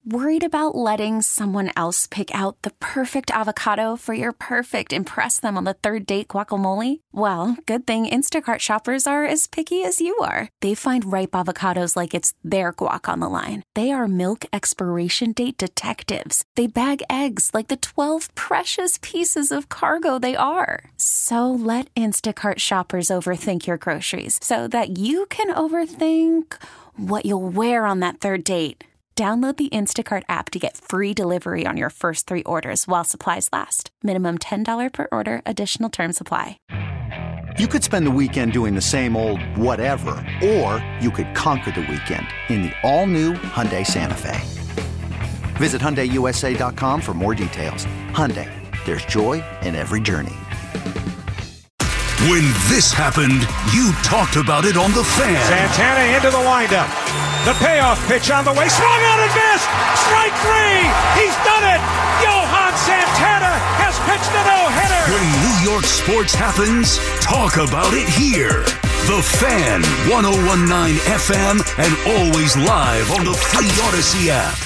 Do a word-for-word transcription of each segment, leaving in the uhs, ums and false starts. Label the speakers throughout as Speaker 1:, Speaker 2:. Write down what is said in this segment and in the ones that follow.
Speaker 1: Worried about letting someone else pick out the perfect avocado for your perfect impress them on the third date guacamole? Well, good thing Instacart shoppers are as picky as you are. They find ripe avocados like it's their guac on the line. They are milk expiration date detectives. They bag eggs like the twelve precious pieces of cargo they are. So let Instacart shoppers overthink your groceries so that you can overthink what you'll wear on that third date. Download the Instacart app to get free delivery on your first three orders while supplies last. Minimum ten dollars per order. Additional terms apply.
Speaker 2: You could spend the weekend doing the same old whatever, or you could conquer the weekend in the all-new Hyundai Santa Fe. Visit Hyundai U S A dot com for more details. Hyundai, there's joy in every journey.
Speaker 3: When this happened, you talked about it on The Fan.
Speaker 4: Santana into the windup. The payoff pitch on the way. Swung out and missed. Strike three. He's done it. Johan Santana has pitched a no-hitter.
Speaker 3: When New York sports happens, talk about it here. The Fan, one oh one point nine F M, and always live on the free Odyssey app.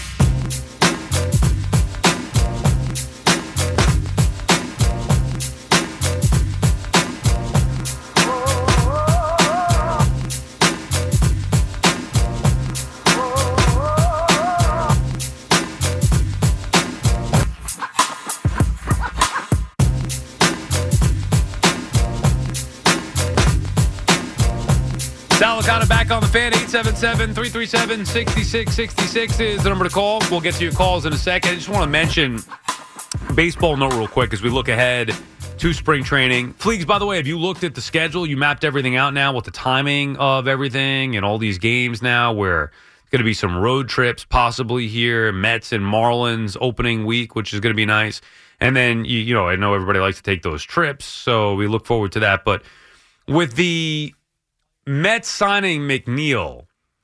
Speaker 5: Back on the Fan, eight seven seven, three three seven, six six six six is the number to call. We'll get to your calls in a second. I just want to mention baseball note real quick as we look ahead to spring training. Fleegs, by the way, have you looked at the schedule? You mapped everything out now with the timing of everything and all these games now where it's going to be some road trips possibly here, Mets and Marlins opening week, which is going to be nice. And then, you, you know, I know everybody likes to take those trips, so we look forward to that. But with the Mets signing McNeil,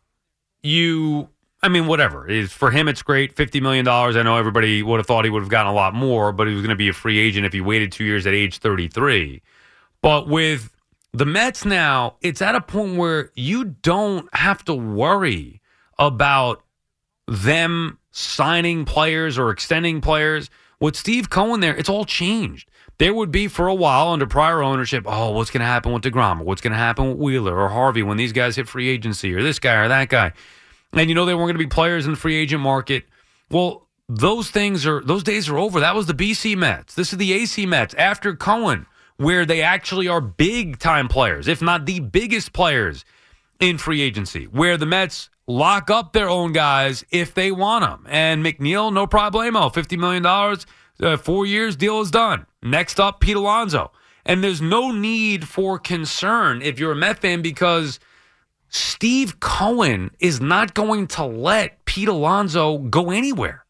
Speaker 5: you, I mean, whatever. It's, for him, it's great. fifty million dollars. I know everybody would have thought he would have gotten a lot more, but he was going to be a free agent if he waited two years at age thirty-three. But with the Mets now, it's at a point where you don't have to worry about them signing players or extending players. With Steve Cohen there, it's all changed. There would be, for a while, under prior ownership, oh, what's going to happen with DeGrom? Or what's going to happen with Wheeler or Harvey when these guys hit free agency, or this guy or that guy? And you know they weren't going to be players in the free agent market. Well, those things are, those days are over. That was the B C Mets. This is the A C Mets after Cohen, where they actually are big-time players, if not the biggest players in free agency, where the Mets lock up their own guys if they want them. And McNeil, no problemo, fifty million dollars, uh, four years, deal is done. Next up, Pete Alonso. And there's no need for concern if you're a Met fan because Steve Cohen is not going to let Pete Alonso go anywhere.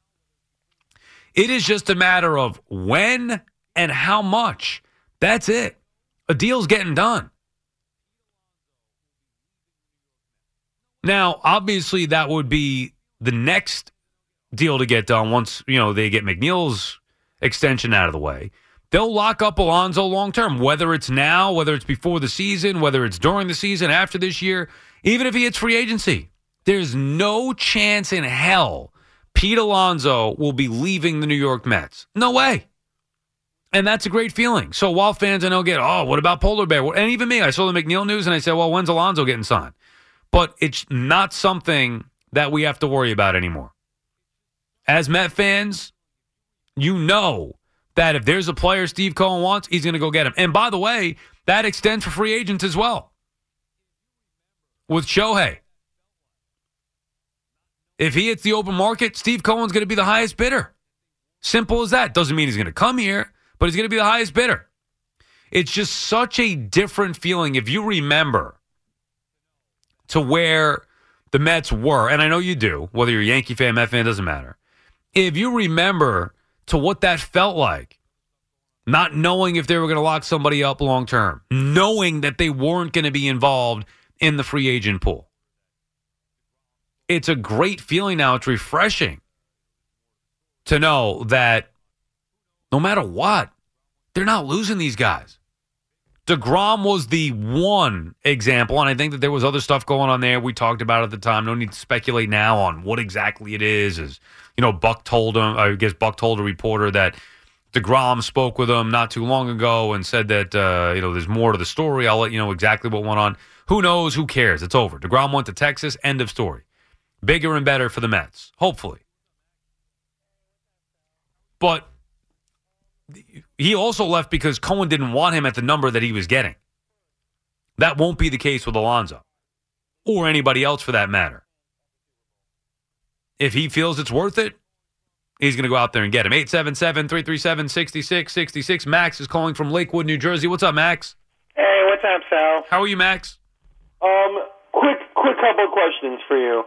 Speaker 5: It is just a matter of when and how much. That's it. A deal's getting done. Now, obviously, that would be the next deal to get done once, you know, they get McNeil's extension out of the way. They'll lock up Alonso long-term, whether it's now, whether it's before the season, whether it's during the season, after this year, even if he hits free agency. There's no chance in hell Pete Alonso will be leaving the New York Mets. No way. And that's a great feeling. So while fans I know get, oh, what about Polar Bear? And even me, I saw the McNeil news and I said, well, when's Alonso getting signed? But it's not something that we have to worry about anymore. As Met fans, you know that if there's a player Steve Cohen wants, he's going to go get him. And by the way, that extends for free agents as well. With Shohei. If he hits the open market, Steve Cohen's going to be the highest bidder. Simple as that. Doesn't mean he's going to come here, but he's going to be the highest bidder. It's just such a different feeling if you remember to where the Mets were, and I know you do, whether you're a Yankee fan, Met fan, doesn't matter. If you remember to what that felt like, not knowing if they were going to lock somebody up long term, knowing that they weren't going to be involved in the free agent pool. It's a great feeling now. It's refreshing to know that no matter what, they're not losing these guys. DeGrom was the one example, and I think that there was other stuff going on there. We talked about it at the time. No need to speculate now on what exactly it is. As you know, Buck told him, I guess Buck told a reporter that DeGrom spoke with him not too long ago and said that, uh, you know, there's more to the story. I'll let you know exactly what went on. Who knows? Who cares? It's over. DeGrom went to Texas. End of story. Bigger and better for the Mets, hopefully. But he also left because Cohen didn't want him at the number that he was getting. That won't be the case with Alonso or anybody else for that matter. If he feels it's worth it, he's going to go out there and get him. eight seven seven, three three seven, six six six six. Max is calling from Lakewood, New Jersey. What's up, Max?
Speaker 6: Hey, what's up, Sal?
Speaker 5: How are you, Max?
Speaker 6: Um, quick, quick couple of questions for you.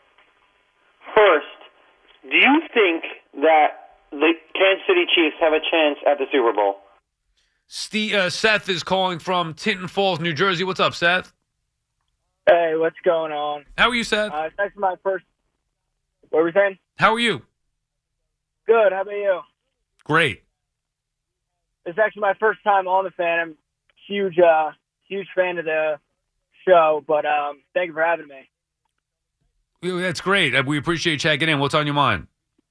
Speaker 6: First, do you think that the Kansas City Chiefs have a chance at the Super Bowl?
Speaker 5: Steve, uh, Seth is calling from Tinton Falls, New Jersey. What's up, Seth?
Speaker 7: Hey, what's going on?
Speaker 5: How are you, Seth?
Speaker 7: Uh, it's actually my first. What were we saying?
Speaker 5: How are you?
Speaker 7: Good. How about you?
Speaker 5: Great.
Speaker 7: It's actually my first time on the fan. I'm huge, uh, huge fan of the show. But um, thank you for having me.
Speaker 5: That's great. We appreciate you checking in. What's on your mind?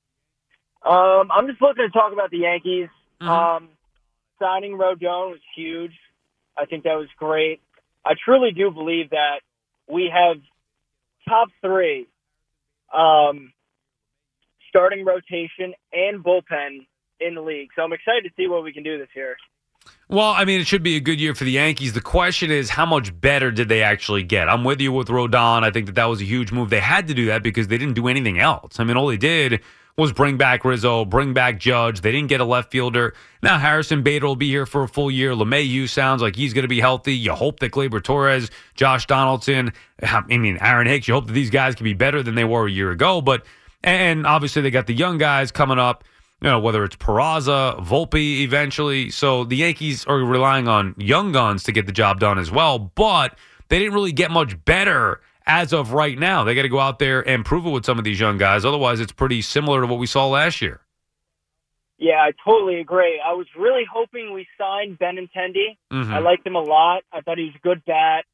Speaker 7: Um, I'm just looking to talk about the Yankees.
Speaker 5: Mm-hmm.
Speaker 7: Um, signing Rodon was huge. I think that was great. I truly do believe that we have top three um, starting rotation and bullpen in the league. So I'm excited to see what we can do this year.
Speaker 5: Well, I mean, it should be a good year for the Yankees. The question is, how much better did they actually get? I'm with you with Rodon. I think that that was a huge move. They had to do that because they didn't do anything else. I mean, all they did was bring back Rizzo, bring back Judge. They didn't get a left fielder. Now Harrison Bader will be here for a full year. LeMahieu sounds like he's going to be healthy. You hope that Gleyber Torres, Josh Donaldson, I mean, Aaron Hicks, you hope that these guys can be better than they were a year ago. But, and obviously they got the young guys coming up, you know, whether it's Peraza, Volpe eventually. So the Yankees are relying on young guns to get the job done as well. But they didn't really get much better as of right now. They got to go out there and prove it with some of these young guys. Otherwise, it's pretty similar to what we saw last year.
Speaker 7: Yeah, I totally agree. I was really hoping we signed Benintendi.
Speaker 5: Mm-hmm.
Speaker 7: I liked him a lot. I thought he was a good bat.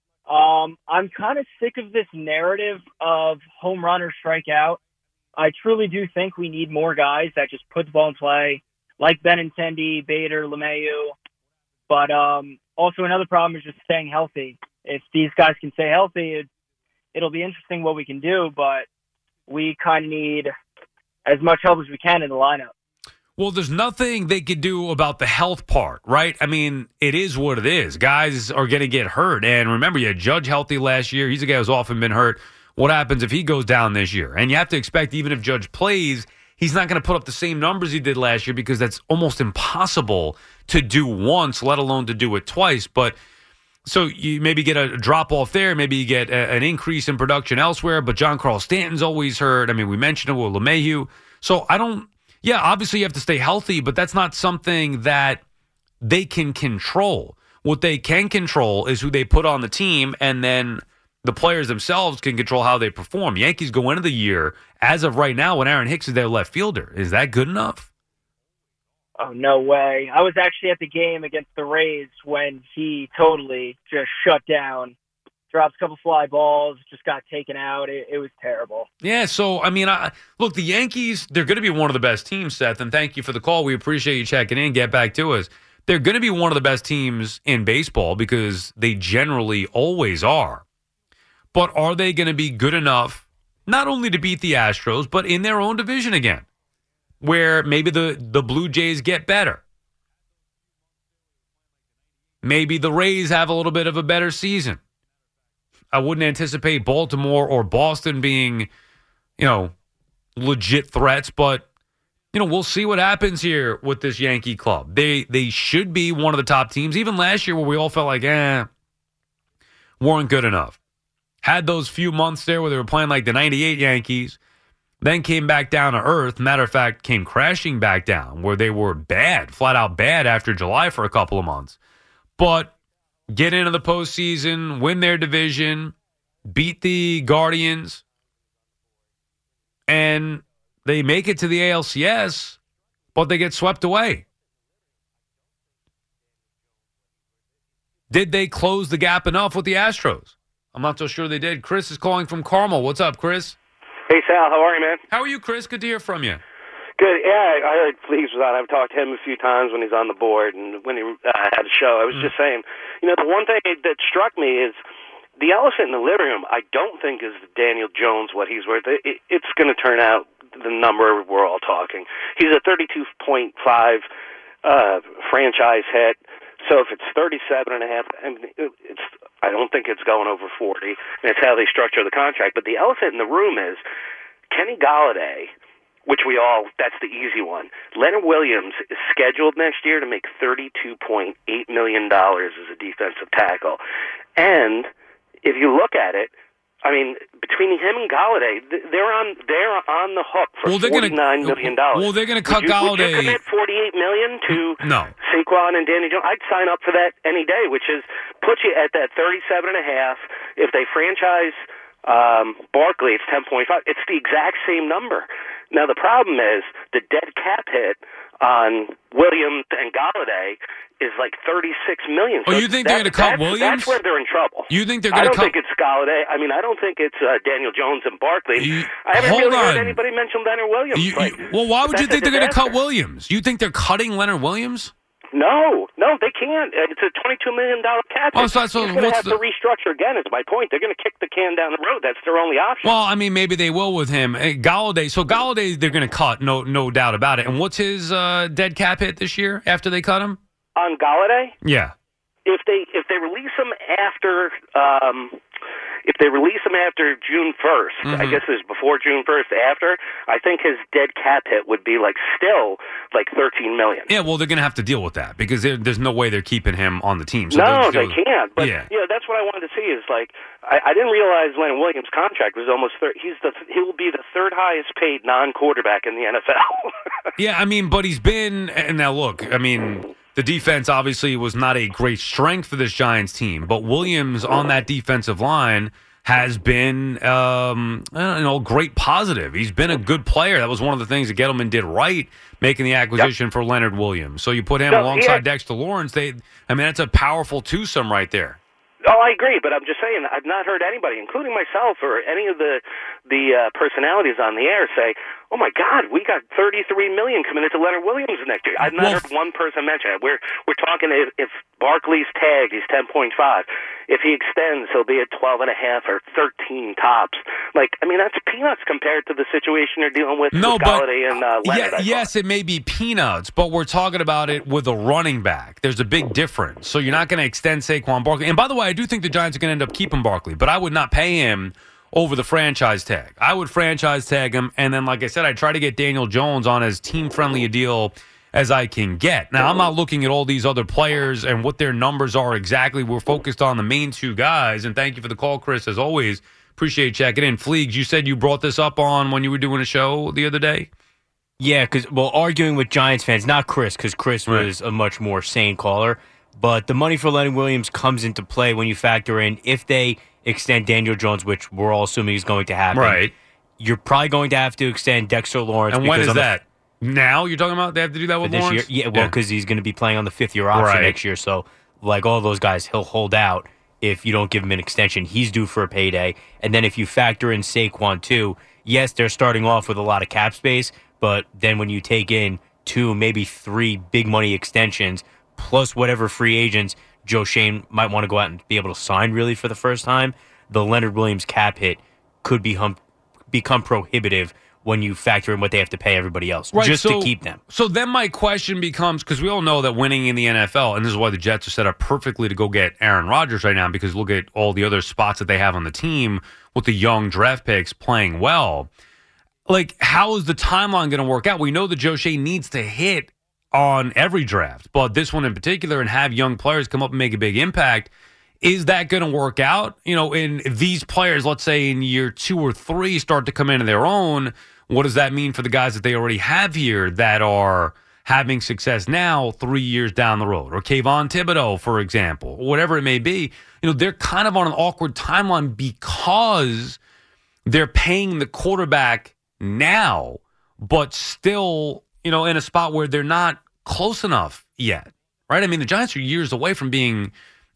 Speaker 7: Um, I'm kind of sick of this narrative of home run or strikeout. I truly do think we need more guys that just put the ball in play, like Benintendi, Bader, LeMahieu. But um, also another problem is just staying healthy. If these guys can stay healthy, it, it'll be interesting what we can do, but we kind of need as much help as we can in the lineup.
Speaker 5: Well, there's nothing they could do about the health part, right? I mean, it is what it is. Guys are going to get hurt. And remember, you had Judge healthy last year. He's a guy who's often been hurt. What happens if he goes down this year? And you have to expect, even if Judge plays, he's not going to put up the same numbers he did last year because that's almost impossible to do once, let alone to do it twice. But so you maybe get a drop off there. Maybe you get a, an increase in production elsewhere. But John Carl Stanton's always hurt. I mean, we mentioned it with LeMahieu. So I don't. Yeah, obviously you have to stay healthy, but that's not something that they can control. What they can control is who they put on the team, and then the players themselves can control how they perform. Yankees go into the year, as of right now, when Aaron Hicks is their left fielder. Is that good enough?
Speaker 7: Oh, no way. I was actually at the game against the Rays when he totally just shut down. Drops a couple fly balls, just got taken out. It, it was terrible.
Speaker 5: Yeah, so, I mean, I, look, the Yankees, they're going to be one of the best teams, Seth, and thank you for the call. We appreciate you checking in. Get back to us. They're going to be one of the best teams in baseball because they generally always are. But are they going to be good enough not only to beat the Astros, but in their own division again, where maybe the, the Blue Jays get better? Maybe the Rays have a little bit of a better season. I wouldn't anticipate Baltimore or Boston being, you know, legit threats, but, you know, we'll see what happens here with this Yankee club. They they should be one of the top teams. Even last year where we all felt like, eh, weren't good enough. Had those few months there where they were playing like the ninety-eight Yankees, then came back down to earth. Matter of fact, came crashing back down where they were bad, flat out bad after July for a couple of months. But get into the postseason, win their division, beat the Guardians, and they make it to the A L C S, but they get swept away. Did they close the gap enough with the Astros? I'm not so sure they did. Chris is calling from Carmel. What's up, Chris?
Speaker 8: Hey, Sal. How are you, man?
Speaker 5: How are you, Chris? Good to hear from you.
Speaker 8: Good. Yeah, I heard Fleegs was on. I've talked to him a few times when he's on the board and when he uh, had a show. I was mm. just saying, you know, the one thing that struck me is the elephant in the living room, I don't think is Daniel Jones what he's worth. It, it, it's going to turn out the number we're all talking. He's a thirty-two point five uh, franchise hit. So if it's thirty-seven and a half, I mean, it's, I don't think it's going over forty. And it's how they structure the contract. But the elephant in the room is Kenny Golladay, which we all, that's the easy one. Leonard Williams is scheduled next year to make thirty-two point eight million dollars as a defensive tackle. And if you look at it, I mean, between him and Golladay, they're on they're on the hook for
Speaker 5: well,
Speaker 8: forty-nine million dollars.
Speaker 5: Well, they're going to cut
Speaker 8: would you,
Speaker 5: Golladay.
Speaker 8: Would you commit forty-eight million dollars to
Speaker 5: no.
Speaker 8: Saquon and Danny Jones? I'd sign up for that any day, which is put you at that thirty-seven and a half. If they franchise um, Barkley, it's ten point five. It's the exact same number. Now, the problem is the dead cap hit on Williams and Golladay is like thirty-six million dollars.
Speaker 5: Oh, so you think they're going to cut
Speaker 8: that's,
Speaker 5: Williams?
Speaker 8: That's where they're in trouble.
Speaker 5: You think they're going to
Speaker 8: cut? I don't
Speaker 5: cut...
Speaker 8: think it's Golladay. I mean, I don't think it's uh, Daniel Jones and Barkley.
Speaker 5: You...
Speaker 8: I haven't
Speaker 5: Hold
Speaker 8: really
Speaker 5: on.
Speaker 8: heard anybody mention Leonard Williams.
Speaker 5: You,
Speaker 8: like,
Speaker 5: you, well, why would you think they're going to cut
Speaker 8: disaster.
Speaker 5: Williams? You think they're cutting Leonard Williams?
Speaker 8: No, no, they can't. It's a twenty-two million dollars cap.
Speaker 5: Oh, so, so
Speaker 8: He's going to have
Speaker 5: the...
Speaker 8: to restructure again, is my point. They're going to kick the can down the road. That's their only option.
Speaker 5: Well, I mean, maybe they will with him. Hey, Golladay, so Golladay, they're going to cut, no no doubt about it. And what's his uh, dead cap hit this year after they cut him?
Speaker 8: On Golladay?
Speaker 5: Yeah.
Speaker 8: If they if they release him after um, if they release him after June first, mm-hmm. I guess it's before June first. After, I think his dead cap hit would be like still like thirteen million.
Speaker 5: Yeah, well, they're going to have to deal with that because there's no way they're keeping him on the team. So
Speaker 8: no,
Speaker 5: still,
Speaker 8: they can't. But
Speaker 5: yeah.
Speaker 8: you know, that's what I wanted to see. Is like I, I didn't realize Leonard Williams' contract was almost thir- he's the he will be the third highest paid non-quarterback in the N F L.
Speaker 5: Yeah, I mean, but he's been and now look, I mean. The defense obviously was not a great strength for this Giants team, but Williams on that defensive line has been, um, you know, great positive. He's been a good player. That was one of the things that Gettleman did right, making the acquisition yep. for Leonard Williams. So you put him
Speaker 8: no,
Speaker 5: alongside
Speaker 8: had,
Speaker 5: Dexter Lawrence. They, I mean, that's a powerful twosome right there.
Speaker 8: Oh, I agree, but I'm just saying I've not heard anybody, including myself or any of the the uh, personalities on the air, say, "Oh my God, we got thirty-three million dollars committed to Leonard Williams next year." I've not well, heard one person mention it. We're we're talking if, if Barkley's tagged, he's ten point five. If he extends, he'll be at twelve and a half or thirteen tops. Like, I mean, that's peanuts compared to the situation they're dealing with
Speaker 5: no,
Speaker 8: with
Speaker 5: but,
Speaker 8: Golladay and uh, Leonard.
Speaker 5: Yeah, yes, it may be peanuts, but we're talking about it with a running back. There's a big difference. So you're not going to extend Saquon Barkley. And by the way, I do think the Giants are going to end up keeping Barkley, but I would not pay him over the franchise tag. I would franchise tag him, and then, like I said, I'd try to get Daniel Jones on as team-friendly a deal as I can get. Now, I'm not looking at all these other players and what their numbers are exactly. We're focused on the main two guys, and thank you for the call, Chris, as always. Appreciate checking in. Fleegs, you said you brought this up on when you were doing a show the other day?
Speaker 9: Yeah, because, well, arguing with Giants fans, not Chris, because Chris
Speaker 5: right.
Speaker 9: was a much more sane caller, but the money for Leonard Williams comes into play when you factor in if they extend Daniel Jones, which we're all assuming is going to happen.
Speaker 5: Right.
Speaker 9: You're probably going to have to extend Dexter Lawrence.
Speaker 5: And when is
Speaker 9: the,
Speaker 5: that? Now you're talking about they have to do that with
Speaker 9: this
Speaker 5: Lawrence?
Speaker 9: Year? Yeah, well, because yeah. he's going to be playing on the fifth-year option
Speaker 5: right.
Speaker 9: next year. So, like all those guys, he'll hold out if you don't give him an extension. He's due for a payday. And then if you factor in Saquon, too, yes, they're starting off with a lot of cap space, but then when you take in two, maybe three big money extensions, plus whatever free agents Joe Shane might want to go out and be able to sign really for the first time, the Leonard Williams cap hit could be hum- become prohibitive when you factor in what they have to pay everybody else
Speaker 5: right,
Speaker 9: just
Speaker 5: so,
Speaker 9: to keep them.
Speaker 5: So then my question becomes, because we all know that winning in the N F L, and this is why the Jets are set up perfectly to go get Aaron Rodgers right now, because look at all the other spots that they have on the team with the young draft picks playing well. Like, how is the timeline going to work out? We know that Joe Shea needs to hit on every draft, but this one in particular, and have young players come up and make a big impact. Is that going to work out? You know, in these players, let's say in year two or three, start to come into their own. What does that mean for the guys that they already have here that are having success now three years down the road? Or Kayvon Thibodeau, for example, or whatever it may be. You know, they're kind of on an awkward timeline because they're paying the quarterback now, but still, you know, in a spot where they're not close enough yet, right? I mean, the Giants are years away from being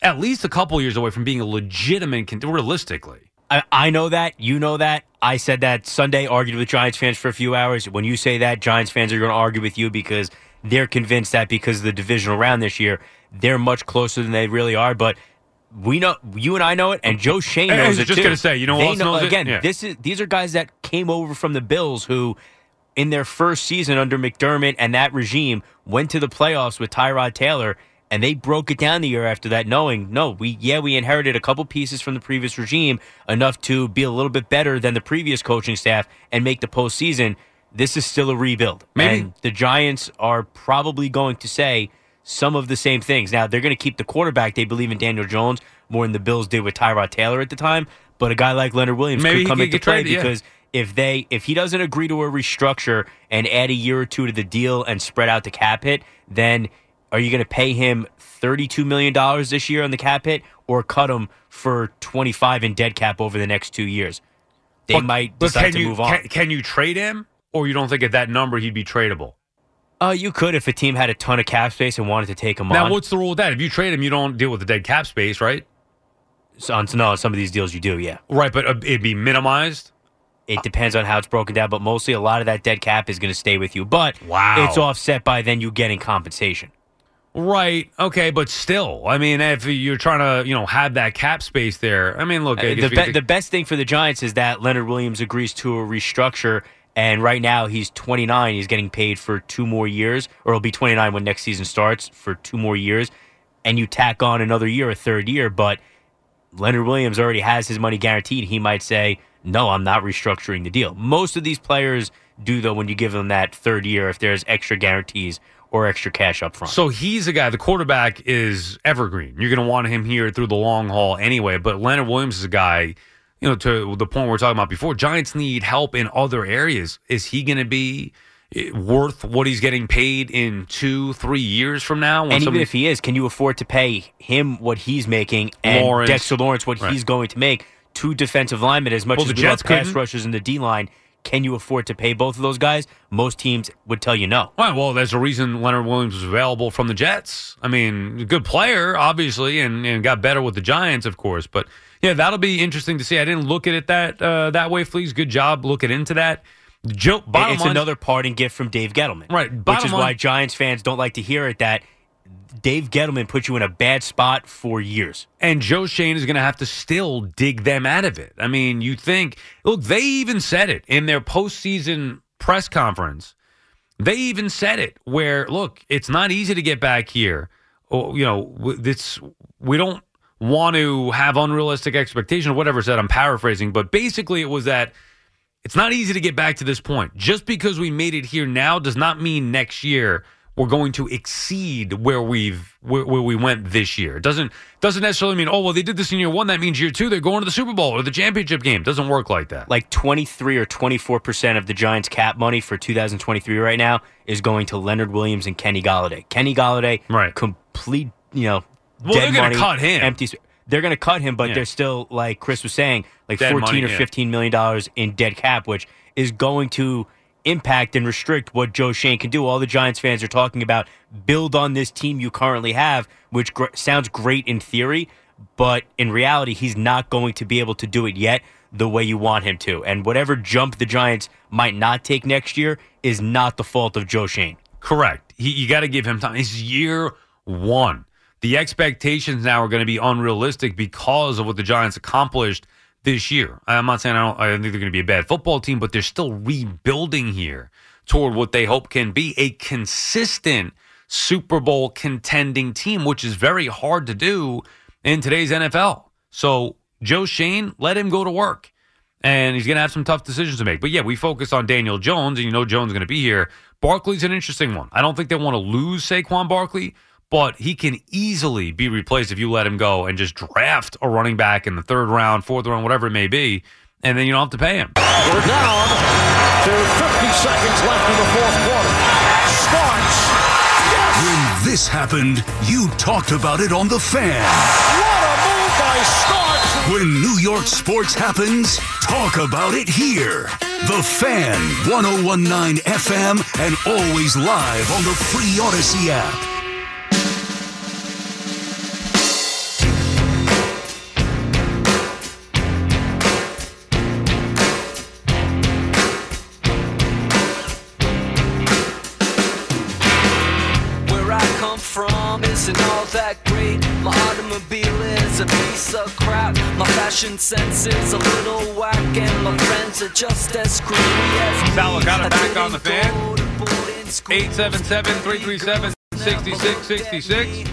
Speaker 5: at least a couple years away from being a legitimate, realistically.
Speaker 9: I, I know that. You know that. I said that Sunday, argued with Giants fans for a few hours. When you say that, Giants fans are going to argue with you because they're convinced that because of the divisional round this year, they're much closer than they really are. But we know, you and I know it, and Joe Schoen knows
Speaker 5: I was
Speaker 9: it
Speaker 5: just
Speaker 9: too.
Speaker 5: going to say, you know,
Speaker 9: they
Speaker 5: else
Speaker 9: know
Speaker 5: knows
Speaker 9: again.
Speaker 5: It? Yeah.
Speaker 9: This is these are guys that came over from the Bills who, in their first season under McDermott and that regime, went to the playoffs with Tyrod Taylor, and they broke it down the year after that, knowing no, we yeah we inherited a couple pieces from the previous regime, enough to be a little bit better than the previous coaching staff and make the postseason. This is still a rebuild.
Speaker 5: Maybe
Speaker 9: and the Giants are probably going to say some of the same things. Now, they're going to keep the quarterback. They believe in Daniel Jones more than the Bills did with Tyrod Taylor at the time. But a guy like Leonard Williams
Speaker 5: Maybe
Speaker 9: could come
Speaker 5: he
Speaker 9: into
Speaker 5: could
Speaker 9: play
Speaker 5: trade, yeah.
Speaker 9: because if they if he doesn't agree to a restructure and add a year or two to the deal and spread out the cap hit, then are you going to pay him thirty-two million dollars this year on the cap hit or cut him for twenty-five in dead cap over the next two years? They
Speaker 5: but,
Speaker 9: might
Speaker 5: but
Speaker 9: decide
Speaker 5: can
Speaker 9: to
Speaker 5: you,
Speaker 9: move on.
Speaker 5: Can, can you trade him, or you don't think at that number he'd be tradable?
Speaker 9: Uh, you could if a team had a ton of cap space and wanted to take him
Speaker 5: now,
Speaker 9: on.
Speaker 5: Now, what's the rule with that? If you trade him, you don't deal with the dead cap space, right?
Speaker 9: So on, no, on some of these deals you do, yeah.
Speaker 5: Right, but uh, it'd be minimized?
Speaker 9: It depends on how it's broken down, but mostly a lot of that dead cap is going to stay with you. But
Speaker 5: wow.
Speaker 9: It's offset by then you getting compensation.
Speaker 5: Right. Okay, but still, I mean, if you're trying to, you know, have that cap space there, I mean, look,
Speaker 9: Uh, the, be- the best thing for the Giants is that Leonard Williams agrees to a restructure, and right now he's twenty-nine. He's getting paid for two more years, or he'll be twenty-nine when next season starts for two more years, and you tack on another year, a third year. But Leonard Williams already has his money guaranteed. He might say, no, I'm not restructuring the deal. Most of these players do, though, when you give them that third year, if there's extra guarantees or extra cash up front.
Speaker 5: So he's a guy, the quarterback is evergreen. You're going to want him here through the long haul anyway. But Leonard Williams is a guy, you know, to the point we were talking about before, Giants need help in other areas. Is he going to be worth what he's getting paid in two, three years from now?
Speaker 9: And even if he is, can you afford to pay him what he's making and
Speaker 5: Lawrence,
Speaker 9: Dexter Lawrence what
Speaker 5: right.
Speaker 9: he's going to make? Two defensive linemen, as much
Speaker 5: well,
Speaker 9: as
Speaker 5: the
Speaker 9: we love
Speaker 5: Jets
Speaker 9: pass
Speaker 5: couldn't.
Speaker 9: rushers in the D-line, can you afford to pay both of those guys? Most teams would tell you no.
Speaker 5: Right, well, there's a reason Leonard Williams was available from the Jets. I mean, good player, obviously, and, and got better with the Giants, of course. But, yeah, that'll be interesting to see. I didn't look at it that uh, that way, Fleas. Good job looking into that. Joe, bottom
Speaker 9: it's
Speaker 5: line,
Speaker 9: another parting gift from Dave Gettleman.
Speaker 5: Right,
Speaker 9: which is
Speaker 5: line,
Speaker 9: why Giants fans don't like to hear it, that Dave Gettleman put you in a bad spot for years.
Speaker 5: And Joe Schoen is going to have to still dig them out of it. I mean, you think, look, they even said it in their postseason press conference. They even said it where, look, it's not easy to get back here. Oh, you know, it's, we don't want to have unrealistic expectations, whatever it said. I'm paraphrasing, but basically it was that it's not easy to get back to this point. Just because we made it here now does not mean next year we're going to exceed where we've where, where we went this year. It doesn't doesn't necessarily mean, oh, well, they did this in year one. That means year two, they're going to the Super Bowl or the championship game. It doesn't work like that.
Speaker 9: Like twenty-three or twenty-four percent of the Giants' cap money for two thousand twenty-three right now is going to Leonard Williams and Kenny Golladay. Kenny Golladay,
Speaker 5: right.
Speaker 9: complete, you know,
Speaker 5: well,
Speaker 9: dead
Speaker 5: they're going
Speaker 9: money,
Speaker 5: to cut him.
Speaker 9: Empty. They're going to cut him, but
Speaker 5: yeah.
Speaker 9: they're still, like Chris was saying, like
Speaker 5: dead
Speaker 9: fourteen
Speaker 5: money,
Speaker 9: or
Speaker 5: yeah.
Speaker 9: fifteen million dollars in dead cap, which is going to impact and restrict what Joe Schoen can do. All the Giants fans are talking about build on this team you currently have, which gr- sounds great in theory, but in reality, he's not going to be able to do it yet the way you want him to. And whatever jump the Giants might not take next year is not the fault of Joe Schoen.
Speaker 5: Correct. He, you got to give him time. It's year one. The expectations now are going to be unrealistic because of what the Giants accomplished this year. I'm not saying I don't. I think they're going to be a bad football team, but they're still rebuilding here toward what they hope can be a consistent Super Bowl contending team, which is very hard to do in today's N F L. So Joe Schoen, let him go to work, and he's going to have some tough decisions to make. But yeah, we focus on Daniel Jones, and you know Jones is going to be here. Barkley's an interesting one. I don't think they want to lose Saquon Barkley, but he can easily be replaced if you let him go and just draft a running back in the third round, fourth round, whatever it may be, and then you don't have to pay him.
Speaker 4: We're down to fifty seconds left in the fourth quarter. Starks. Yes!
Speaker 3: When this happened, you talked about it on The Fan.
Speaker 4: What a move by Starks!
Speaker 3: When New York sports happens, talk about it here. The Fan, one oh one point nine F M, and always live on the free Odyssey app.
Speaker 10: isn't all that great. My automobile is a piece of crap. My fashion sense is a little whack, and my friends are just as screwy as me.
Speaker 5: Sal got it back on the fan. eight seven seven, three three seven, six six six six.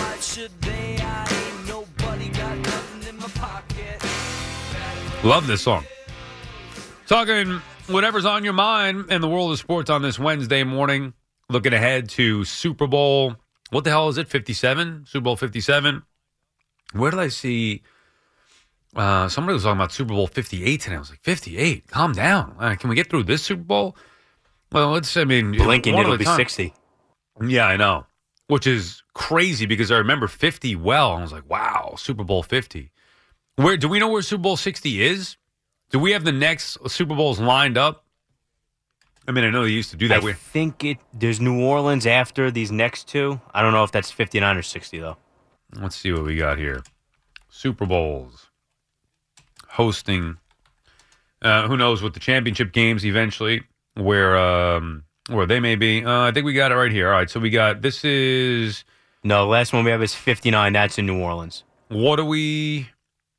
Speaker 5: Love this song. Talking whatever's on your mind in the world of sports on this Wednesday morning. Looking ahead to Super Bowl. What the hell is it? fifty-seven? Super Bowl fifty-seven? Where did I see? Uh, somebody was talking about Super Bowl fifty-eight today. I was like, fifty-eight? Calm down. Uh, can we get through this Super Bowl? Well, let's, I mean,
Speaker 9: blinking, it'll be
Speaker 5: time.
Speaker 9: sixty.
Speaker 5: Yeah, I know. Which is crazy because I remember fifty well. And I was like, wow, Super Bowl fifty. Where do we know where Super Bowl sixty is? Do we have the next Super Bowls lined up? I mean, I know they used to do that.
Speaker 9: I think it. There's New Orleans after these next two. I don't know if that's fifty-nine or sixty, though.
Speaker 5: Let's see what we got here. Super Bowls. Hosting. Uh, who knows with the championship games eventually, where um, where they may be. Uh, I think we got it right here. All right, so we got, this is.
Speaker 9: No, the last one we have is fifty-nine. That's in New Orleans.
Speaker 5: What do we.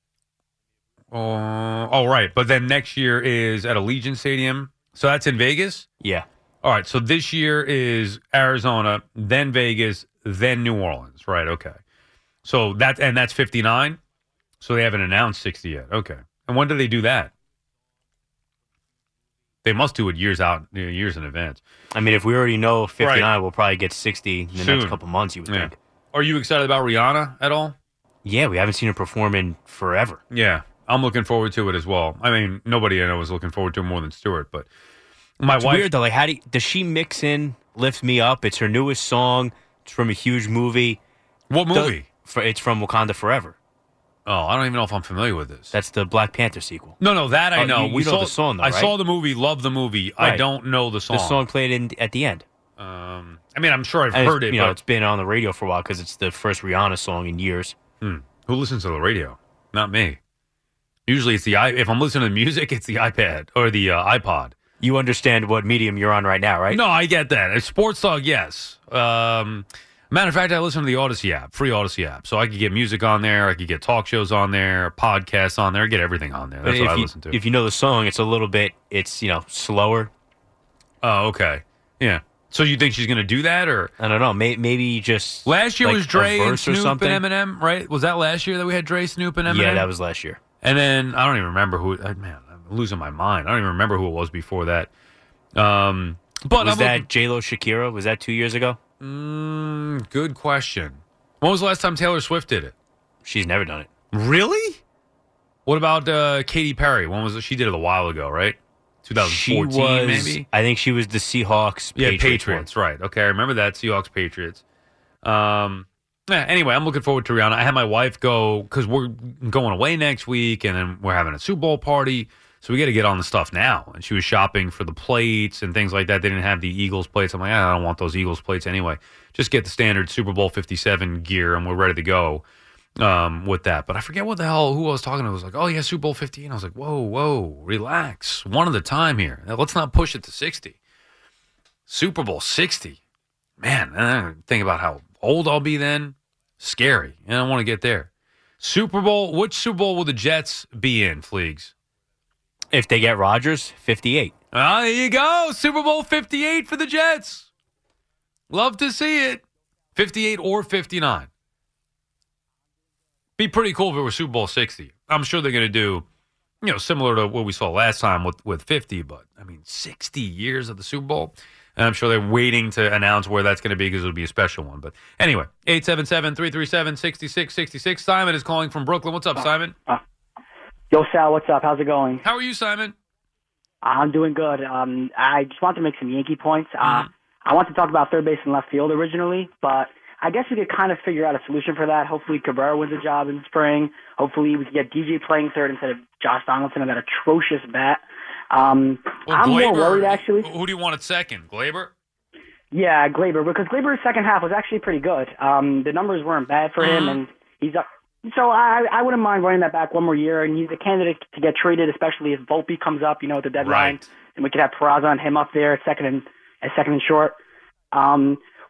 Speaker 5: Uh, oh, right. But then next year is at Allegiant Stadium. So that's in Vegas?
Speaker 9: Yeah.
Speaker 5: All right. So this year is Arizona, then Vegas, then New Orleans. Right. Okay. So that, and that's fifty-nine. So they haven't announced sixty yet. Okay. And when do they do that? They must do it years out, years in advance.
Speaker 9: I mean, if we already know fifty-nine,
Speaker 5: right.
Speaker 9: We'll probably get sixty in the
Speaker 5: Soon.
Speaker 9: next couple months, you would
Speaker 5: yeah.
Speaker 9: think.
Speaker 5: Are you excited about Rihanna at all?
Speaker 9: Yeah, we haven't seen her perform in forever.
Speaker 5: Yeah. I'm looking forward to it as well. I mean, nobody I know is looking forward to it more than Stuart, but my
Speaker 9: it's
Speaker 5: wife.
Speaker 9: Weird though. Like, how do you, does she mix in "Lift Me Up"? It's her newest song. It's from a huge movie.
Speaker 5: What movie?
Speaker 9: The, for, it's from Wakanda Forever.
Speaker 5: Oh, I don't even know if I'm familiar with this.
Speaker 9: That's the Black Panther sequel.
Speaker 5: No, no, that I
Speaker 9: oh,
Speaker 5: know.
Speaker 9: You, you
Speaker 5: we
Speaker 9: know
Speaker 5: saw
Speaker 9: the song, though,
Speaker 5: I
Speaker 9: right?
Speaker 5: saw the movie. Love the movie.
Speaker 9: Right.
Speaker 5: I don't know the song.
Speaker 9: The song played in at the end.
Speaker 5: Um, I mean, I'm sure I've
Speaker 9: and
Speaker 5: heard it.
Speaker 9: You
Speaker 5: but...
Speaker 9: know, it's been on the radio for a while because it's the first Rihanna song in years.
Speaker 5: Hmm. Who listens to the radio? Not me. Usually, it's the i. If I'm listening to music, it's the iPad or the uh, iPod.
Speaker 9: You understand what medium you're on right now, right?
Speaker 5: No, I get that. A sports dog, yes. Um, matter of fact, I listen to the Odyssey app, free Odyssey app, so I could get music on there. I could get talk shows on there, podcasts on there. I get everything on there. That's
Speaker 9: but
Speaker 5: what I
Speaker 9: you,
Speaker 5: listen to.
Speaker 9: If you know the song, it's a little bit. It's you know slower.
Speaker 5: Oh, okay. Yeah. So you think she's going to do that, or
Speaker 9: I don't know? May, maybe just
Speaker 5: last year
Speaker 9: like
Speaker 5: was Dre and Snoop
Speaker 9: and
Speaker 5: Eminem, right? Was that last year that we had Dre, Snoop, and Eminem?
Speaker 9: Yeah, that was last year.
Speaker 5: And then I don't even remember who. Uh, man, I'm losing my mind. I don't even remember who it was before that. Um, but
Speaker 9: was
Speaker 5: I'm
Speaker 9: that
Speaker 5: looking,
Speaker 9: J Lo Shakira? Was that two years ago?
Speaker 5: Mm, good question. When was the last time Taylor Swift did it?
Speaker 9: She's never done it.
Speaker 5: Really? What about uh, Katy Perry? When was it? She did it a while ago, right? twenty fourteen,
Speaker 9: she was,
Speaker 5: maybe.
Speaker 9: I think she was the Seahawks.
Speaker 5: Yeah,
Speaker 9: Patriots,
Speaker 5: Patriots. Right. Okay, I remember that Seahawks Patriots. Um. Yeah, anyway, I'm looking forward to Rihanna. I had my wife go because we're going away next week, and then we're having a Super Bowl party. So we got to get on the stuff now. And she was shopping for the plates and things like that. They didn't have the Eagles plates. I'm like, I don't want those Eagles plates anyway. Just get the standard Super Bowl fifty-seven gear, and we're ready to go um, with that. But I forget what the hell, who I was talking to. I was like, oh, yeah, Super Bowl fifty. And I was like, whoa, whoa, relax. One at a time here. Now, let's not push it to sixty. Super Bowl sixty. Man, I think about how old I'll be then. Scary. I don't want to get there. Super Bowl, which Super Bowl will the Jets be in, Fleegs?
Speaker 9: If they get Rodgers, fifty-eight.
Speaker 5: Ah, there you go. Super Bowl fifty-eight for the Jets. Love to see it. fifty-eight or fifty-nine. Be pretty cool if it were Super Bowl sixty. I'm sure they're going to do, you know, similar to what we saw last time with, with fifty, but, I mean, sixty years of the Super Bowl. And I'm sure they're waiting to announce where that's going to be because it'll be a special one. But anyway, eight seven seven, three three seven, six six six six. Simon is calling from Brooklyn. What's up, Simon?
Speaker 11: Uh, yo, Sal, what's up? How's it going?
Speaker 5: How are you, Simon?
Speaker 11: I'm doing good. Um, I just want to make some Yankee points. Uh,
Speaker 5: Mm-hmm.
Speaker 11: I want to talk about third base and left field originally, but I guess we could kind of figure out a solution for that. Hopefully Cabrera wins a job in spring. Hopefully we can get D J playing third instead of Josh Donaldson and that atrocious bat. Um,
Speaker 5: well,
Speaker 11: I'm
Speaker 5: Glaber,
Speaker 11: more worried, actually.
Speaker 5: Who do you want at second? Glaber?
Speaker 11: Yeah, Glaber, because Glaber's second half was actually pretty good. Um, the numbers weren't bad for him, and he's up. So I, I wouldn't mind running that back one more year, and he's a candidate to get traded, especially if Volpe comes up, you know, at the deadline,
Speaker 5: right.
Speaker 11: and we could have Peraza and him up there at second and at second and short. Um,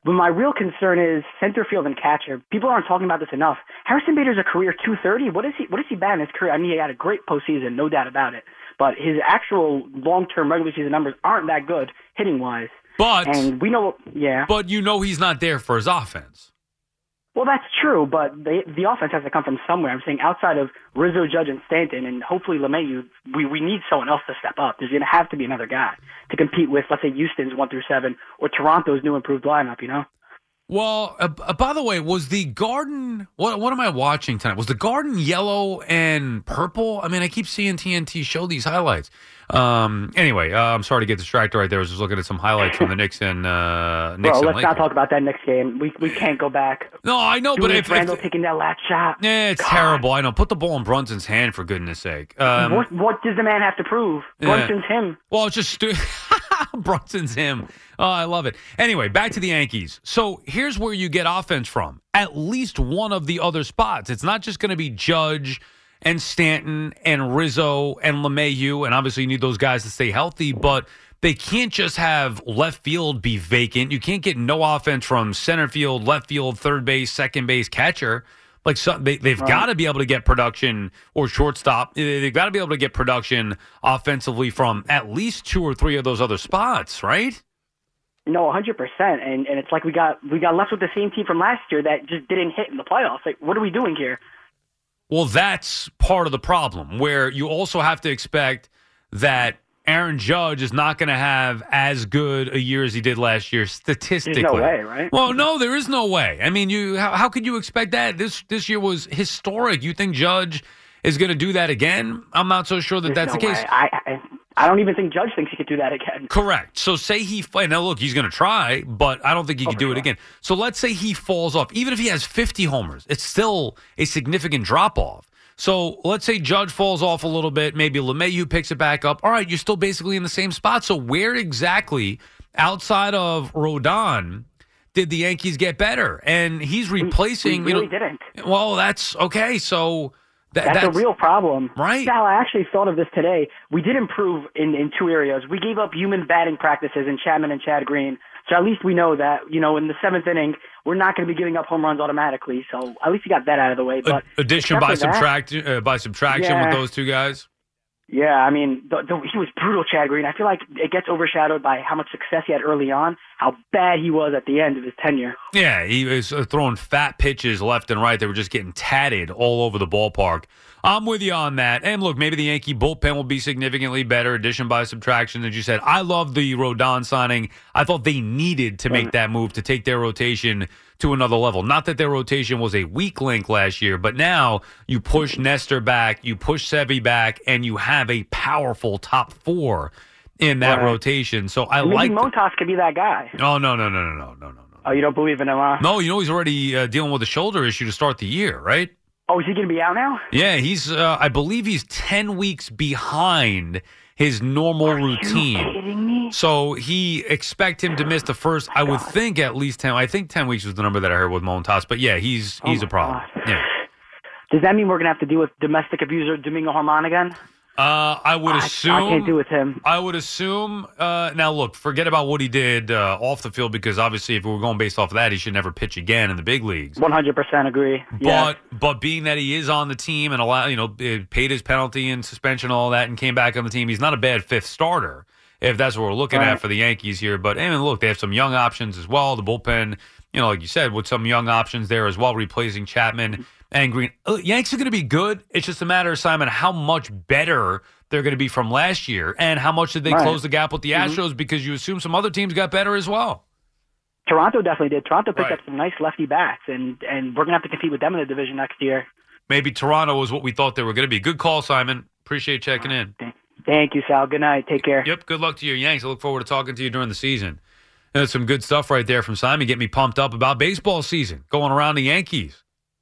Speaker 11: But my real concern is center field and catcher. People aren't talking about this enough. Harrison Bader's a career two thirty. What is he? What is he batting in his career? I mean, he had a great postseason, no doubt about it. But his actual long-term regular season numbers aren't that good hitting-wise.
Speaker 5: But
Speaker 11: and we know, yeah.
Speaker 5: But you know he's not there for his offense.
Speaker 11: Well, that's true, but the the offense has to come from somewhere. I'm saying outside of Rizzo, Judge, and Stanton, and hopefully LeMahieu, we, we need someone else to step up. There's going to have to be another guy to compete with, let's say, Houston's one through seven or Toronto's new improved lineup, you know?
Speaker 5: Well, uh, uh, by the way, was the Garden, what what am I watching tonight? Was the Garden yellow and purple? I mean, I keep seeing T N T show these highlights. Um, anyway, uh, I'm sorry to get distracted right there. I was just looking at some highlights from the Knicks and uh, Knicks
Speaker 11: Bro,
Speaker 5: and
Speaker 11: let's
Speaker 5: Lakers.
Speaker 11: not talk about that next game. We we can't go back.
Speaker 5: No, I know, but
Speaker 11: Julius
Speaker 5: if,
Speaker 11: Randle
Speaker 5: if
Speaker 11: taking that last shot.
Speaker 5: Yeah, it's
Speaker 11: God.
Speaker 5: terrible. I know. Put the ball in Brunson's hand, for goodness sake. Um,
Speaker 11: what, what does the man have to prove?
Speaker 5: yeah.
Speaker 11: Brunson's him.
Speaker 5: Well, it's just stu- Brunson's him. Oh, I love it. Anyway, back to the Yankees. So here's where you get offense from. At least one of the other spots. It's not just going to be Judge and Stanton and Rizzo and LeMahieu, and obviously you need those guys to stay healthy, but they can't just have left field be vacant. You can't get no offense from center field, left field, third base, second base, catcher. Like so, they, they've
Speaker 11: Right.
Speaker 5: got to be able to get production or shortstop. They've got to be able to get production offensively from at least two or three of those other spots, right?
Speaker 11: No, one hundred percent. And and it's like we got we got left with the same team from last year that just didn't hit in the playoffs. Like, what are we doing here?
Speaker 5: Well, that's part of the problem, where you also have to expect that Aaron Judge is not going to have as good a year as he did last year statistically.
Speaker 11: There's no way, right?
Speaker 5: Well, no, there is no way. I mean, you how, how could you expect that? This this year was historic. You think Judge is going to do that again? I'm not so sure that
Speaker 11: There's
Speaker 5: that's
Speaker 11: no
Speaker 5: the case.
Speaker 11: way. I, I I don't even think Judge thinks he could do that again.
Speaker 5: Correct. So say he now look, he's going to try, but I don't think he
Speaker 11: Oh,
Speaker 5: can do
Speaker 11: for
Speaker 5: it
Speaker 11: sure.
Speaker 5: again. So let's say he falls off. Even if he has fifty homers, it's still a significant drop off. So let's say Judge falls off a little bit, maybe LeMahieu picks it back up. All right, you're still basically in the same spot. So where exactly outside of Rodon did the Yankees get better? And he's replacing.
Speaker 11: We really
Speaker 5: you know,
Speaker 11: didn't.
Speaker 5: Well, that's okay. So that,
Speaker 11: That's,
Speaker 5: that's
Speaker 11: a real problem.
Speaker 5: Right.
Speaker 11: Sal, I actually thought of this today. We did improve in, in two areas. We gave up human batting practices in Chapman and Chad Green. So at least we know that, you know, in the seventh inning, we're not going to be giving up home runs automatically. So at least we got that out of the way. But
Speaker 5: addition
Speaker 11: except
Speaker 5: by
Speaker 11: for that-
Speaker 5: subtract uh, by subtraction
Speaker 11: Yeah.
Speaker 5: with those two guys.
Speaker 11: Yeah, I mean, the, the, he was brutal, Chad Green. I feel like it gets overshadowed by how much success he had early on, how bad he was at the end of his tenure.
Speaker 5: Yeah, he was uh, throwing fat pitches left and right. They were just getting tatted all over the ballpark. I'm with you on that. And look, maybe the Yankee bullpen will be significantly better, addition by subtraction, as you said. I love the Rodon signing. I thought they needed to make that move to take their rotation to another level. Not that their rotation was a weak link last year, but now you push Nestor back, you push Sevy back, and you have a powerful top four in that
Speaker 11: Right.
Speaker 5: rotation. So I
Speaker 11: Maybe
Speaker 5: like.
Speaker 11: Montas could be that guy.
Speaker 5: Oh no no no no no no no no.
Speaker 11: Oh, you don't believe in him, huh?
Speaker 5: No, you know he's already uh, dealing with a shoulder issue to start the year, right?
Speaker 11: Oh, is he going to be out now?
Speaker 5: Yeah, he's. Uh, I believe he's ten weeks behind his normal routine.
Speaker 11: Are you kidding me?
Speaker 5: So he expect him to miss the first. I would think at least ten. I think ten weeks was the number that I heard with Montas. But yeah, he's he's
Speaker 11: Oh,
Speaker 5: a problem.
Speaker 11: God.
Speaker 5: Yeah.
Speaker 11: Does that mean we're going to have to deal with domestic abuser Domingo Germán again?
Speaker 5: Uh, I would
Speaker 11: I- I
Speaker 5: assume.
Speaker 11: can't do with him.
Speaker 5: I would assume. Uh, now, look, forget about what he did uh, off the field, because obviously, if we were going based off of that, he should never pitch again in the big leagues.
Speaker 11: one hundred percent agree. Yeah.
Speaker 5: But but being that he is on the team and allow, you know, eh, paid his penalty and suspension and all that and came back on the team, he's not a bad fifth starter if that's what we're looking
Speaker 11: Right.
Speaker 5: at for the Yankees here. But I mean, look, they have some young options as well. The bullpen, you know, like you said, with some young options there as well, replacing Chapman and Green. Uh, Yanks are going to be good. It's just a matter, Simon, how much better they're going to be from last year, and how much did they
Speaker 11: Right.
Speaker 5: close the gap with the
Speaker 11: Mhm.
Speaker 5: Astros, because you assume some other teams got better as well.
Speaker 11: Toronto definitely did. Toronto picked
Speaker 5: Right.
Speaker 11: up some nice lefty bats, and, and we're going to have to compete with them in the division next year.
Speaker 5: Maybe Toronto was what we thought they were going to be. Good call, Simon. Appreciate checking in.
Speaker 11: Thank you, Sal. Good night. Take care.
Speaker 5: Yep. Good luck to your Yanks. I look forward to talking to you during the season. And that's some good stuff right there from Simon. Get me pumped up about baseball season going around the Yankees.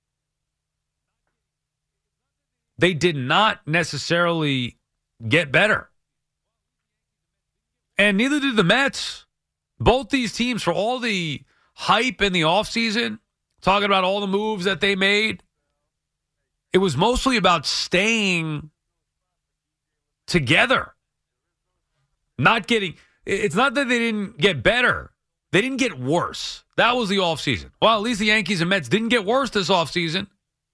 Speaker 5: They did not necessarily get better. And neither did the Mets. Both these teams, for all the hype in the offseason, talking about all the moves that they made, it was mostly about staying together. Not getting, it's not that they didn't get better. They didn't get worse. That was the offseason. Well, at least the Yankees and Mets didn't get worse this offseason.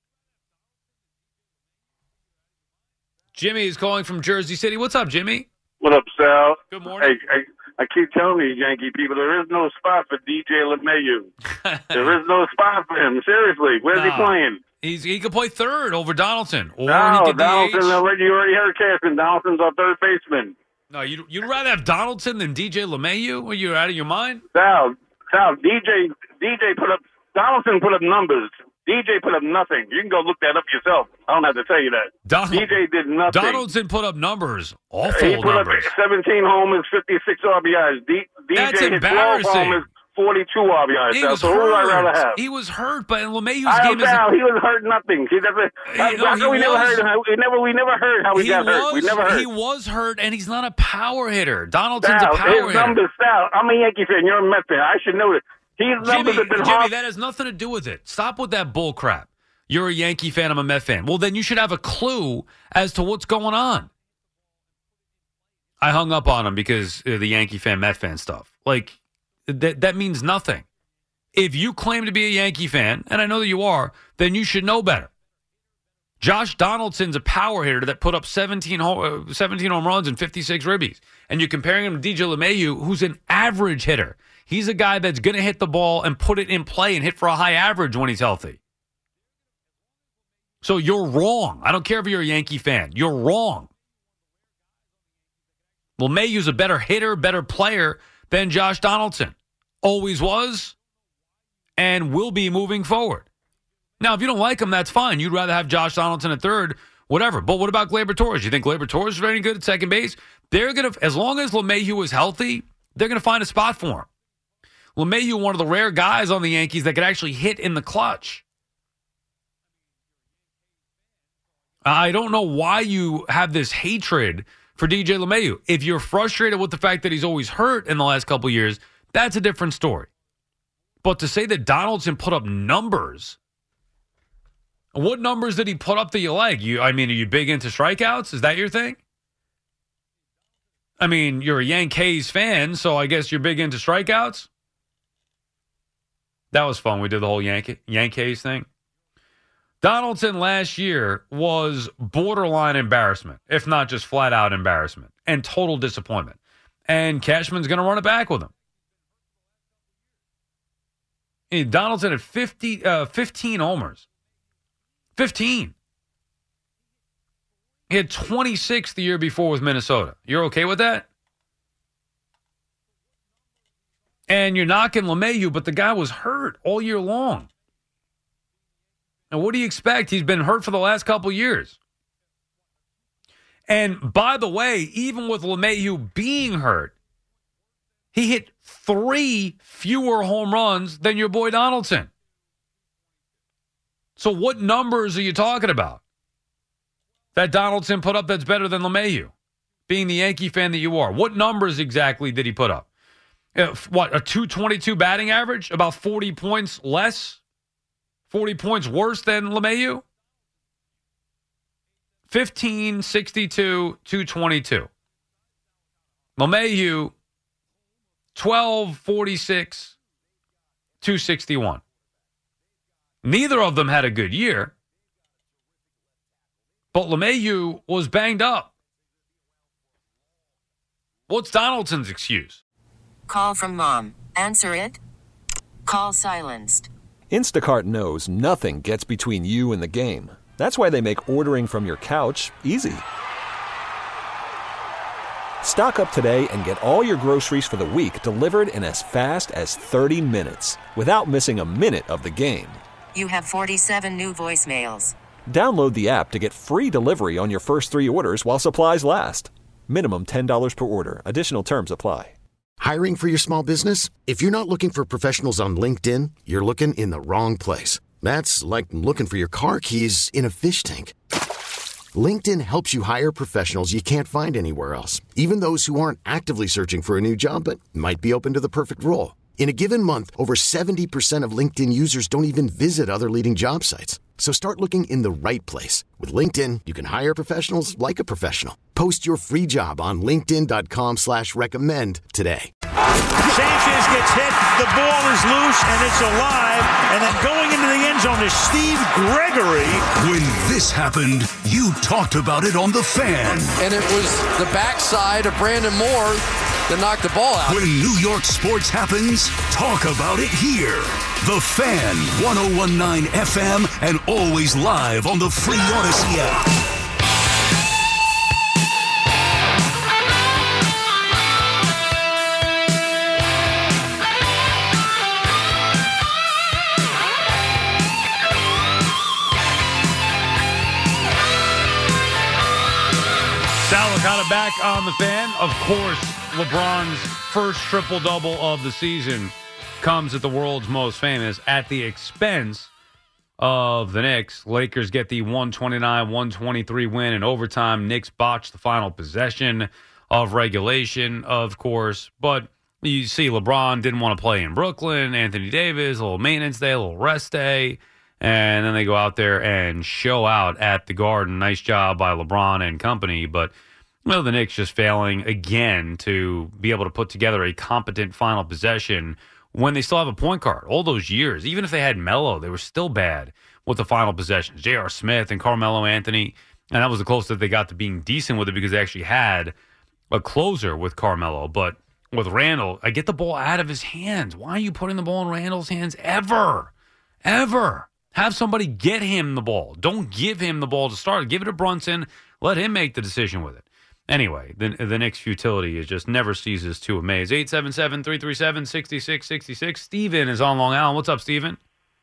Speaker 5: Jimmy is calling from Jersey City. What's up, Jimmy?
Speaker 12: What up, Sal?
Speaker 5: Good morning.
Speaker 12: Hey, I, I keep telling these Yankee people there is no spot for D J LeMahieu. There is no spot for him. Seriously, where's
Speaker 5: no.
Speaker 12: he playing?
Speaker 5: He's he could play third over Donaldson, or
Speaker 12: no,
Speaker 5: he could
Speaker 12: Donaldson.
Speaker 5: D H.
Speaker 12: Already, you already heard Caston. Donaldson's our third baseman.
Speaker 5: No, you'd, you'd rather have Donaldson than D J LeMahieu? Are you out of your mind?
Speaker 12: Sal, Sal, D J, D J put up. Donaldson put up numbers. D J put up nothing. You can go look that up yourself. I don't have to tell you that.
Speaker 5: Don-
Speaker 12: D J did nothing.
Speaker 5: Donaldson put up numbers. Awful
Speaker 12: he put
Speaker 5: numbers.
Speaker 12: up seventeen homers, fifty-six R B Is. D-
Speaker 5: That's
Speaker 12: D J hit twelve
Speaker 5: embarrassing.
Speaker 12: homers, forty-two R B Is.
Speaker 5: He
Speaker 12: Sal.
Speaker 5: was
Speaker 12: So who would I rather
Speaker 5: hurt.
Speaker 12: have?
Speaker 5: He was hurt, but LeMahieu's
Speaker 12: I
Speaker 5: game
Speaker 12: don't
Speaker 5: is.
Speaker 12: know. He was hurt nothing. He never.
Speaker 5: Hey, no,
Speaker 12: how
Speaker 5: he
Speaker 12: come we never
Speaker 5: was-
Speaker 12: heard. How, we never. We never heard how he,
Speaker 5: He
Speaker 12: got
Speaker 5: was,
Speaker 12: hurt. We never heard.
Speaker 5: he was hurt, and he's not a power hitter. Donaldson's
Speaker 12: Sal,
Speaker 5: a power
Speaker 12: his
Speaker 5: hitter.
Speaker 12: numbers, Sal. I'm a Yankee fan. You're a Mets fan. I should know this. His
Speaker 5: Jimmy,
Speaker 12: numbers have been
Speaker 5: Jimmy,
Speaker 12: hard.
Speaker 5: that has nothing to do with it. Stop with that bull crap. You're a Yankee fan, I'm a Met fan. Well, then you should have a clue as to what's going on. I hung up on him because of the Yankee fan, Met fan stuff. Like, that that means nothing. If you claim to be a Yankee fan, and I know that you are, then you should know better. Josh Donaldson's a power hitter that put up seventeen, home, seventeen home runs and fifty-six ribbies. And you're comparing him to D J LeMahieu, who's an average hitter. He's a guy that's going to hit the ball and put it in play and hit for a high average when he's healthy. So you're wrong. I don't care if you're a Yankee fan. You're wrong. LeMahieu's a better hitter, better player than Josh Donaldson. Always was and will be moving forward. Now, if you don't like him, that's fine. You'd rather have Josh Donaldson at third, whatever. But what about Gleyber Torres? You think Gleyber Torres is any good at second base? They're going to, as long as LeMahieu is healthy, they're going to find a spot for him. LeMahieu, one of the rare guys on the Yankees that could actually hit in the clutch. I don't know why you have this hatred for D J LeMahieu. If you're frustrated with the fact that he's always hurt in the last couple of years, that's a different story. But to say that Donaldson put up numbers, what numbers did he put up that you like? You, I mean, are you big into strikeouts? Is that your thing? I mean, you're a Yankees fan, so I guess you're big into strikeouts? That was fun. We did the whole Yankee, Yankees thing. Donaldson last year was borderline embarrassment, if not just flat-out embarrassment, and total disappointment. And Cashman's going to run it back with him. And Donaldson had fifty, uh, fifteen homers. fifteen. He had twenty-six the year before with Minnesota. You're okay with that? And you're knocking LeMahieu, but the guy was hurt all year long. And what do you expect? He's been hurt for the last couple years. And by the way, even with LeMahieu being hurt, he hit three fewer home runs than your boy Donaldson. So what numbers are you talking about that Donaldson put up that's better than LeMahieu, being the Yankee fan that you are? What numbers exactly did he put up? Uh, what, a two twenty-two batting average? About forty points less? forty points worse than LeMahieu? fifteen, sixty-two, two twenty-two. LeMahieu, twelve, forty-six, two sixty-one. Neither of them had a good year, but LeMahieu was banged up. What's Donaldson's excuse?
Speaker 13: Call from mom. Answer it. Call silenced.
Speaker 14: Instacart knows nothing gets between you and the game. That's why they make ordering from your couch easy. Stock up today and get all your groceries for the week delivered in as fast as thirty minutes without missing a minute of the game.
Speaker 13: You have forty-seven new voicemails.
Speaker 14: Download the app to get free delivery on your first three orders while supplies last. Minimum ten dollars per order. Additional terms apply.
Speaker 15: Hiring for your small business? If you're not looking for professionals on LinkedIn, you're looking in the wrong place. That's like looking for your car keys in a fish tank. LinkedIn helps you hire professionals you can't find anywhere else, even those who aren't actively searching for a new job but might be open to the perfect role. In a given month, over seventy percent of LinkedIn users don't even visit other leading job sites. So start looking in the right place. With LinkedIn, you can hire professionals like a professional. Post your free job on linkedin.com slash recommend today.
Speaker 4: Sanchez gets hit.
Speaker 16: the ball is loose and it's alive, and then going into the end zone is Steve Gregory.
Speaker 3: When this happened, you talked about it on The Fan.
Speaker 17: And it was the backside of Brandon Moore that knocked the ball out.
Speaker 3: When New York sports happens, talk about it here. The Fan, one oh one point nine F M, and always live on the free Odyssey app.
Speaker 5: Sal Licata back on The Fan. Of course, LeBron's first triple-double of the season comes at the world's most famous at the expense of the Knicks. Lakers get the one twenty-nine one twenty-three win in overtime. Knicks botch the final possession of regulation, of course. But you see LeBron didn't want to play in Brooklyn. Anthony Davis, a little maintenance day, a little rest day. And then they go out there and show out at the Garden. Nice job by LeBron and company. But, you know, the Knicks just failing again to be able to put together a competent final possession when they still have a point guard. All those years, even if they had Melo, they were still bad with the final possessions. J R. Smith and Carmelo Anthony. And that was the closest they got to being decent with it because they actually had a closer with Carmelo. But with Randall, I get the ball out of his hands. Why are you putting the ball in Randall's hands ever? Ever. Have somebody get him the ball. Don't give him the ball to start. Give it to Brunson. Let him make the decision with it. Anyway, the, the Knicks' futility is just never ceases to amaze. eight seven seven, three three seven, six six six six. Steven is on Long Island. What's up, Steven?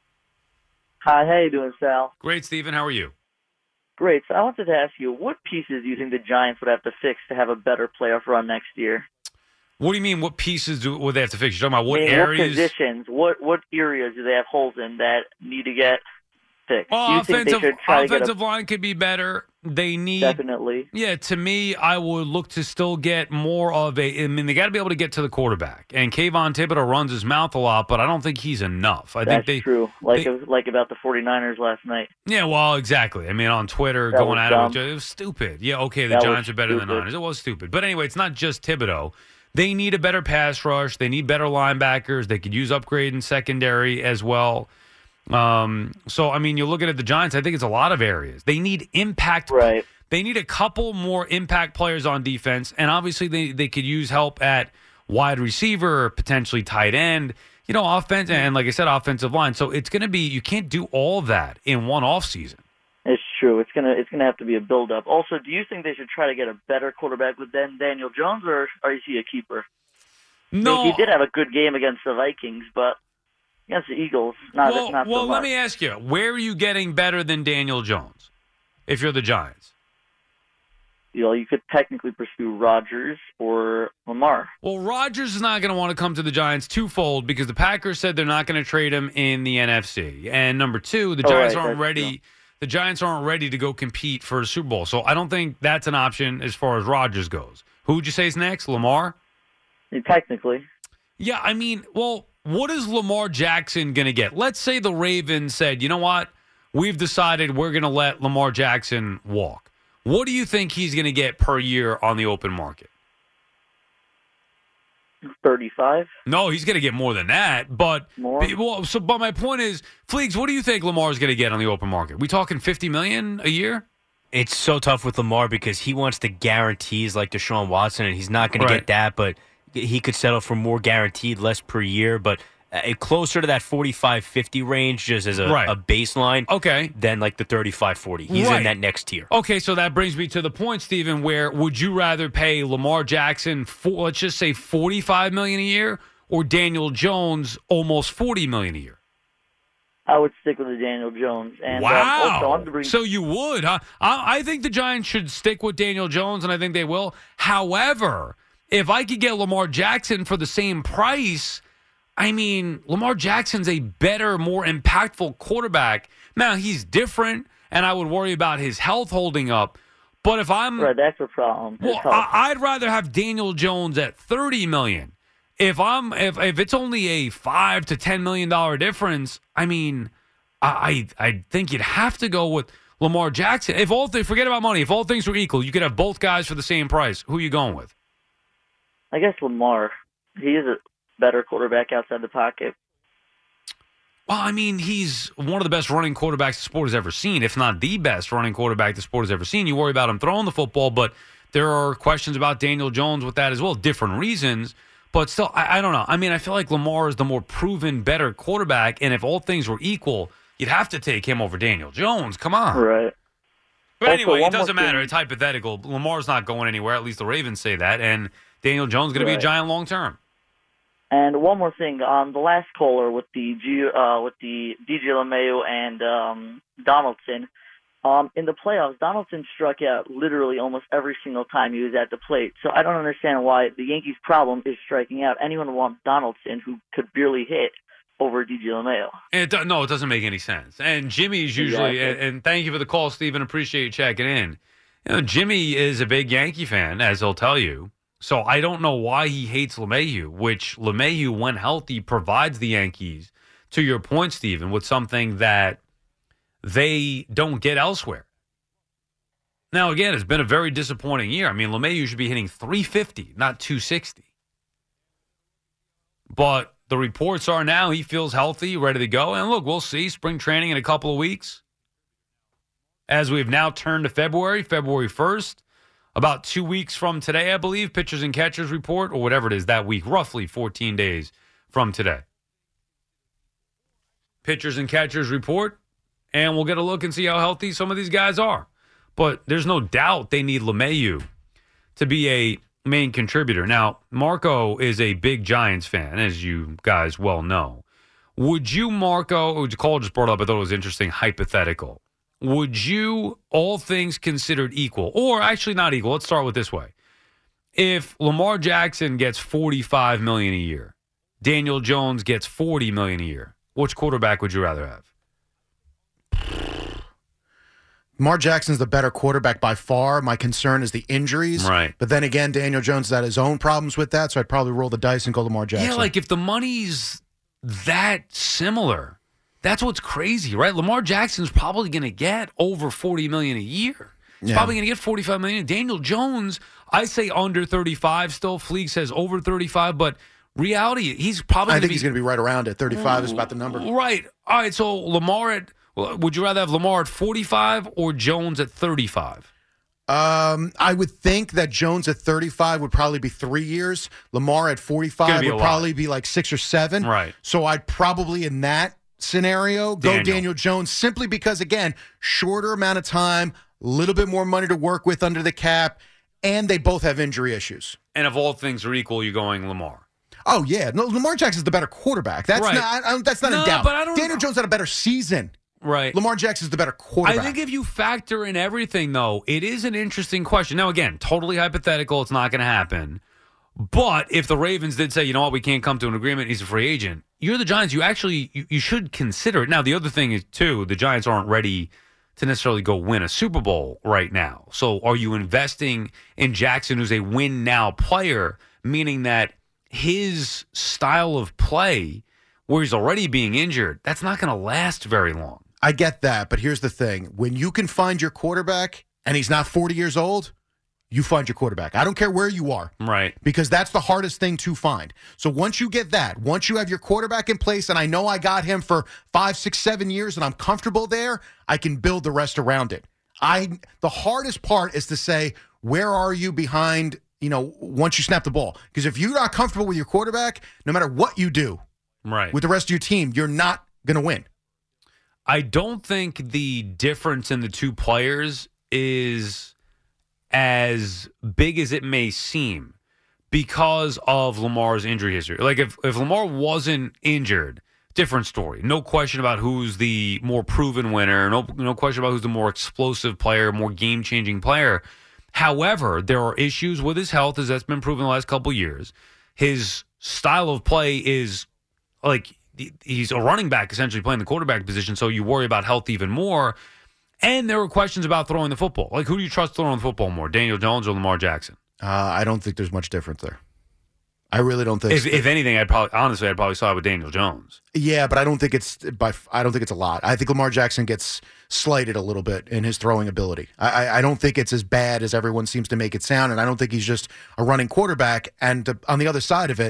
Speaker 18: Hi, how you doing, Sal?
Speaker 5: Great, Steven. How are you?
Speaker 18: Great. So I wanted to ask you, what pieces do you think the Giants would have to fix to have a better playoff run next year?
Speaker 5: What do you mean, what pieces do, would they have to fix? You're talking about what
Speaker 18: I mean,
Speaker 5: areas?
Speaker 18: What positions, what, what areas do they have holes in that need to get fixed?
Speaker 5: Well,
Speaker 18: do you
Speaker 5: offensive,
Speaker 18: think they should try
Speaker 5: offensive
Speaker 18: to get a,
Speaker 5: line could be better. They need
Speaker 18: Definitely.
Speaker 5: Yeah, to me, I would look to still get more of a. I mean, they got to be able to get to the quarterback. And Kayvon Thibodeau runs his mouth a lot, but I don't think he's enough. I
Speaker 18: That's
Speaker 5: think they
Speaker 18: true. Like
Speaker 5: they,
Speaker 18: like about the 49ers last night.
Speaker 5: Yeah, well, exactly. I mean, on Twitter,
Speaker 18: That
Speaker 5: going
Speaker 18: was
Speaker 5: at
Speaker 18: dumb.
Speaker 5: it, it was stupid. Yeah, okay, the
Speaker 18: That
Speaker 5: Giants
Speaker 18: was
Speaker 5: are better than the
Speaker 18: stupid.
Speaker 5: Niners. It was stupid. But anyway, it's not just Thibodeau. They need a better pass rush. They need better linebackers. They could use upgrade in secondary as well. Um, so, I mean, you look at it, the Giants, I think it's a lot of areas. They need impact.
Speaker 18: Right.
Speaker 5: They need a couple more impact players on defense, and obviously they, they could use help at wide receiver, potentially tight end, you know, offense, and like I said, offensive line. So it's going to be, you can't do all that in one offseason.
Speaker 18: It's true. It's gonna it's gonna have to be a build up. Also, do you think they should try to get a better quarterback with Dan, Daniel Jones, or, or is he a keeper?
Speaker 5: No.
Speaker 18: He did have a good game against the Vikings, but against the Eagles, not
Speaker 5: well,
Speaker 18: not
Speaker 5: well
Speaker 18: so much.
Speaker 5: let me ask you, where are you getting better than Daniel Jones if you're the Giants?
Speaker 18: You know, you could technically pursue Rodgers or Lamar.
Speaker 5: Well, Rodgers is not going to want to come to the Giants twofold because the Packers said they're not going to trade him in the N F C. And number two, the
Speaker 18: Oh,
Speaker 5: Giants
Speaker 18: right,
Speaker 5: aren't
Speaker 18: that's
Speaker 5: ready.
Speaker 18: true.
Speaker 5: The Giants aren't ready to go compete for a Super Bowl. So I don't think that's an option as far as Rodgers goes. Who would you say is next? Lamar?
Speaker 18: Yeah, technically.
Speaker 5: Yeah, I mean, well, what is Lamar Jackson going to get? Let's say the Ravens said, you know what? We've decided we're going to let Lamar Jackson walk. What do you think he's going to get per year on the open market?
Speaker 18: thirty-five.
Speaker 5: No, he's going to get more than that. But
Speaker 18: More?
Speaker 5: well, so, but my point is, Fleegs, what do you think Lamar's going to get on the open market? We talking fifty million dollars a year?
Speaker 9: It's so tough with Lamar because he wants the guarantees like Deshaun Watson, and he's not going
Speaker 5: Right.
Speaker 9: to get that, but he could settle for more guaranteed, less per year, but uh, closer to that forty-five fifty range just as a,
Speaker 5: Right.
Speaker 9: a baseline
Speaker 5: Okay.
Speaker 9: than like the thirty-five forty. He's
Speaker 5: Right.
Speaker 9: in that next tier.
Speaker 5: Okay, so that brings me to the point, Stephen, where would you rather pay Lamar Jackson, for, let's just say forty-five million dollars a year, or Daniel Jones almost forty million dollars a year?
Speaker 18: I would stick with the Daniel Jones. And um,
Speaker 5: Wow.
Speaker 18: also, I'm to bring
Speaker 5: So you would, huh? I, I think the Giants should stick with Daniel Jones, and I think they will. However, if I could get Lamar Jackson for the same price, I mean, Lamar Jackson's a better, more impactful quarterback. Now, he's different, and I would worry about his health holding up. But if I'm
Speaker 18: right, that's the problem.
Speaker 5: well,
Speaker 18: His health.
Speaker 5: I, I'd rather have Daniel Jones at thirty million dollars. If I'm if if it's only a five to ten million dollar difference, I mean, I I I think you'd have to go with Lamar Jackson. If all th- forget about money, if all things were equal, you could have both guys for the same price. Who are you going with?
Speaker 18: I guess Lamar. He is a better quarterback outside the pocket?
Speaker 5: Well, I mean, he's one of the best running quarterbacks the sport has ever seen, if not the best running quarterback the sport has ever seen. You worry about him throwing the football, but there are questions about Daniel Jones with that as well, different reasons. But still, I, I don't know. I mean, I feel like Lamar is the more proven, better quarterback, and if all things were equal, you'd have to take him over Daniel Jones. Come on.
Speaker 18: Right.
Speaker 5: But
Speaker 18: Also,
Speaker 5: anyway, it
Speaker 18: one
Speaker 5: doesn't
Speaker 18: more
Speaker 5: matter.
Speaker 18: thing.
Speaker 5: It's hypothetical. Lamar's not going anywhere. At least the Ravens say that. And Daniel Jones is going to be a
Speaker 18: Right.
Speaker 5: giant long term.
Speaker 18: And one more thing, on the last caller with the G, uh, with the D J LeMahieu and um, Donaldson, um, in the playoffs, Donaldson struck out literally almost every single time he was at the plate. So I don't understand why the Yankees' problem is striking out. Anyone wants Donaldson, who could barely hit, over D J LeMahieu.
Speaker 5: It do, no, it doesn't make any sense. And Jimmy's usually,
Speaker 18: Exactly.
Speaker 5: and, and thank you for the call, Stephen. Appreciate you checking in. You know, Jimmy is a big Yankee fan, as he'll tell you. So I don't know why he hates LeMahieu, which LeMahieu, when healthy, provides the Yankees, to your point, Stephen, with something that they don't get elsewhere. Now, again, it's been a very disappointing year. I mean, LeMahieu should be hitting three fifty, not two sixty. But the reports are now he feels healthy, ready to go. And look, we'll see. Spring training in a couple of weeks. As we've now turned to February, February first. About two weeks from today, I believe, pitchers and catchers report, or whatever it is that week, roughly fourteen days from today. Pitchers and catchers report, and we'll get a look and see how healthy some of these guys are. But there's no doubt they need LeMahieu to be a main contributor. Now, Marco is a big Giants fan, as you guys well know. Would you, Marco, Cole just brought up, I thought it was interesting, hypothetical. Would you, all things considered equal, or actually not equal, let's start with this way. If Lamar Jackson gets forty-five million dollars a year, Daniel Jones gets forty million dollars a year, which quarterback would you rather have?
Speaker 19: Lamar Jackson's the better quarterback by far. My concern is the injuries.
Speaker 5: Right.
Speaker 19: But then again, Daniel Jones had his own problems with that, so I'd probably roll the dice and go Lamar Jackson.
Speaker 5: Yeah, like if the money's that similar, that's what's crazy, right? Lamar Jackson's probably going to get over forty million dollars a year. He's
Speaker 19: Yeah.
Speaker 5: probably going to get forty-five million dollars. Daniel Jones, I say under thirty-five still. Fleek says over thirty-five, but reality, he's probably
Speaker 19: I
Speaker 5: going to
Speaker 19: think
Speaker 5: be...
Speaker 19: he's going to be right around it. thirty-five is about the number.
Speaker 5: Right. All right, so Lamar at... Well, would you rather have Lamar at forty-five or Jones at thirty-five?
Speaker 19: Um, I would think that Jones at thirty-five would probably be three years. Lamar at
Speaker 5: Gonna
Speaker 19: forty-five
Speaker 5: be a
Speaker 19: would
Speaker 5: lot.
Speaker 19: probably be like six or seven.
Speaker 5: Right.
Speaker 19: So I'd probably, in that scenario, go
Speaker 5: Daniel.
Speaker 19: Daniel Jones simply because, again, shorter amount of time, a little bit more money to work with under the cap, and they both have injury issues.
Speaker 5: And if all things are equal, you're going Lamar.
Speaker 19: Oh, yeah. No, Lamar Jackson's the better quarterback. That's
Speaker 5: Right.
Speaker 19: not I, I, that's not
Speaker 5: No,
Speaker 19: in doubt.
Speaker 5: but I don't
Speaker 19: Daniel
Speaker 5: know.
Speaker 19: Jones had a better season.
Speaker 5: Right.
Speaker 19: Lamar Jackson's the better quarterback.
Speaker 5: I think if you factor in everything, though, it is an interesting question. Now, again, totally hypothetical. It's not going to happen. But if the Ravens did say, you know what, we can't come to an agreement, he's a free agent, you're the Giants. You actually you, you should consider it. Now, the other thing is, too, the Giants aren't ready to necessarily go win a Super Bowl right now. So are you investing in Jackson, who's a win-now player, meaning that his style of play, where he's already being injured, that's not going to last very long?
Speaker 19: I get that, but here's the thing. When you can find your quarterback and he's not forty years old, you find your quarterback. I don't care where you are.
Speaker 5: Right.
Speaker 19: Because that's the hardest thing to find. So once you get that, once you have your quarterback in place, and I know I got him for five, six, seven years and I'm comfortable there, I can build the rest around it. I the hardest part is to say, where are you behind, you know, once you snap the ball? Because if you're not comfortable with your quarterback, no matter what you do
Speaker 5: right.
Speaker 19: with the rest of your team, you're not going to win.
Speaker 5: I don't think the difference in the two players is as big as it may seem because of Lamar's injury history. Like if, if Lamar wasn't injured, different story. No question about who's the more proven winner. No, no question about who's the more explosive player, more game-changing player. However, there are issues with his health, as that's been proven the last couple of years. His style of play is like he's a running back, essentially playing the quarterback position, so you worry about health even more. And there were questions about throwing the football. Like, who do you trust throwing the football more, Daniel Jones or Lamar Jackson?
Speaker 19: Uh, I don't think there's much difference there. I really don't think.
Speaker 5: If,
Speaker 19: so.
Speaker 5: if anything, I'd probably honestly, I'd probably side with Daniel Jones.
Speaker 19: Yeah, but I don't think it's by. I don't think it's a lot. I think Lamar Jackson gets slighted a little bit in his throwing ability. I, I, I don't think it's as bad as everyone seems to make it sound, and I don't think he's just a running quarterback. And to, on the other side of it,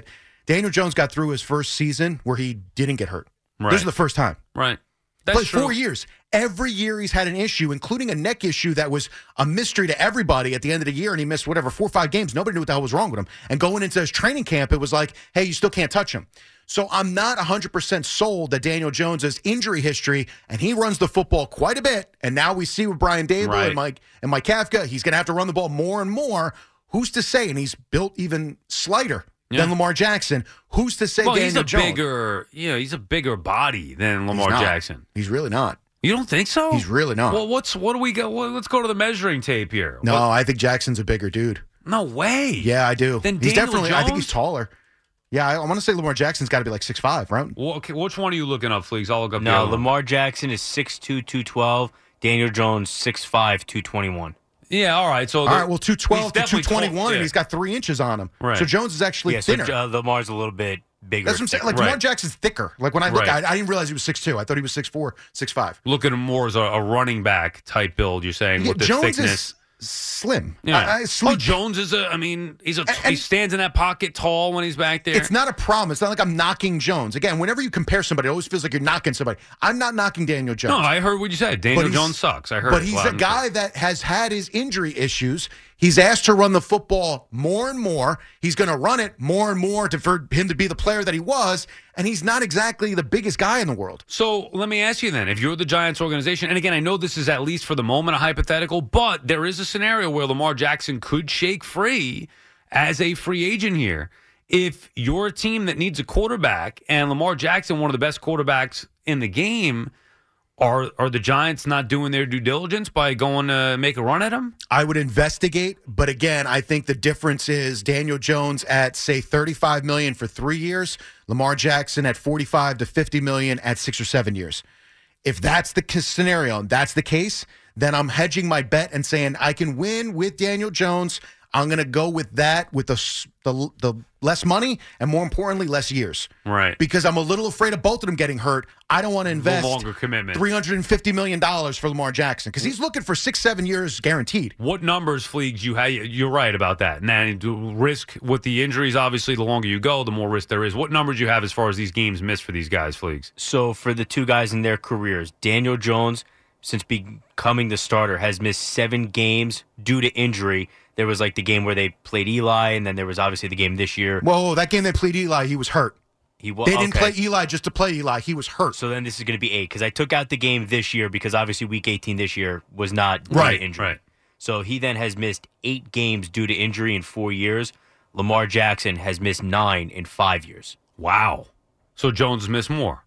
Speaker 19: Daniel Jones got through his first season where he didn't get hurt.
Speaker 5: Right.
Speaker 19: This is the first time.
Speaker 5: Right. That's
Speaker 19: Played
Speaker 5: true.
Speaker 19: four years. Every year he's had an issue, including a neck issue that was a mystery to everybody at the end of the year, and he missed whatever, four or five games. Nobody knew what the hell was wrong with him. And going into his training camp, it was like, hey, you still can't touch him. So I'm not one hundred percent sold that Daniel Jones' injury history, and he runs the football quite a bit. And now we see with Brian Dable
Speaker 5: Right.
Speaker 19: and Mike and Mike Kafka, he's going to have to run the ball more and more. Who's to say? And he's built even slighter
Speaker 5: Yeah.
Speaker 19: than Lamar Jackson. Who's to say
Speaker 5: Well,
Speaker 19: Daniel
Speaker 5: he's a
Speaker 19: Jones?
Speaker 5: bigger, you know, he's a bigger body than Lamar
Speaker 19: not.
Speaker 5: Jackson.
Speaker 19: He's really not.
Speaker 5: You don't think so?
Speaker 19: He's really not.
Speaker 5: Well, what's what do we go? Well, let's go to the measuring tape here.
Speaker 19: No,
Speaker 5: What-
Speaker 19: I think Jackson's a bigger dude.
Speaker 5: no way.
Speaker 19: Yeah, I do.
Speaker 5: Then
Speaker 19: he's
Speaker 5: Daniel
Speaker 19: definitely. I think
Speaker 5: Jones?
Speaker 19: he's taller. Yeah, I, I want to say Lamar Jackson's got to be like six five, right?
Speaker 5: Well, okay, which one are you looking up, Fleeks? I'll look up. the
Speaker 9: No,
Speaker 5: other one.
Speaker 9: Lamar Jackson is six two, two twelve. Daniel Jones, six five, two twenty-one.
Speaker 5: Yeah, all right. So
Speaker 19: All
Speaker 5: the-
Speaker 19: right, well, two twelve
Speaker 5: he's
Speaker 19: to
Speaker 5: definitely
Speaker 19: two twenty-one,
Speaker 5: tall,
Speaker 19: and
Speaker 5: yeah.
Speaker 19: he's got three inches on him.
Speaker 5: Right.
Speaker 19: So Jones is actually
Speaker 9: Yeah, so
Speaker 19: thinner.
Speaker 9: uh, Lamar's a little bit bigger.
Speaker 19: That's what I'm saying. Like,
Speaker 5: Right.
Speaker 19: Lamar Jackson's thicker. Like, when I look
Speaker 5: Right.
Speaker 19: at it, I didn't realize he was six two. I thought he was six four, six five.
Speaker 5: Look at him more as a, a running back type build. You're saying
Speaker 19: Yeah,
Speaker 5: with the
Speaker 19: Jones
Speaker 5: thickness.
Speaker 19: is slim.
Speaker 5: Yeah.
Speaker 19: I, I,
Speaker 5: oh,
Speaker 19: sleek.
Speaker 5: Jones is a. I mean, he's a.
Speaker 19: And-
Speaker 5: he stands in that pocket tall when he's back there.
Speaker 19: It's not a problem. It's not like I'm knocking Jones. Again, whenever you compare somebody, it always feels like you're knocking somebody. I'm not knocking Daniel Jones.
Speaker 5: No, I heard what you said. Daniel
Speaker 19: But he's-
Speaker 5: Jones sucks. I heard.
Speaker 19: But
Speaker 5: it
Speaker 19: he's
Speaker 5: loud
Speaker 19: a
Speaker 5: and
Speaker 19: guy that has had his injury issues. He's asked to run the football more and more. He's going to run it more and more to, for him to be the player that he was. And he's not exactly the biggest guy in the world.
Speaker 5: So let me ask you then, if you're the Giants organization, and again, I know this is at least for the moment a hypothetical, but there is a scenario where Lamar Jackson could shake free as a free agent here. If you're a team that needs a quarterback and Lamar Jackson, one of the best quarterbacks in the game, are are the Giants not doing their due diligence by going to make a run at him?
Speaker 19: I would investigate, but again, I think the difference is Daniel Jones at say thirty-five million dollars for three years, Lamar Jackson at forty-five to fifty million dollars at six or seven years. If that's the c- scenario, and that's the case, then I'm hedging my bet and saying I can win with Daniel Jones. I'm going to go with that with the, s- the the less money and, more importantly, less years.
Speaker 5: Right.
Speaker 19: Because I'm a little afraid of both of them getting hurt. I don't want to invest
Speaker 5: longer commitment.
Speaker 19: three hundred fifty million dollars for Lamar Jackson because he's looking for six, seven years guaranteed.
Speaker 5: What numbers, Fleegs, you have? You're right about that. And then do risk with the injuries, obviously, the longer you go, the more risk there is. What numbers you have as far as these games missed for these guys, Fleegs?
Speaker 9: So for the two guys in their careers, Daniel Jones, since becoming the starter, has missed seven games due to injury. There was like the game where they played Eli, and then there was obviously the game this year.
Speaker 19: Whoa, that game they played Eli, he was hurt.
Speaker 9: He wa-
Speaker 19: They didn't
Speaker 9: okay.
Speaker 19: play Eli just to play Eli. He was hurt.
Speaker 9: So then this is going to be eight because I took out the game this year because obviously week eighteen this year was not due to
Speaker 19: Right,
Speaker 9: injury.
Speaker 5: right.
Speaker 9: So he then has missed eight games due to injury in four years. Lamar Jackson has missed nine in five years.
Speaker 5: Wow. So Jones missed more.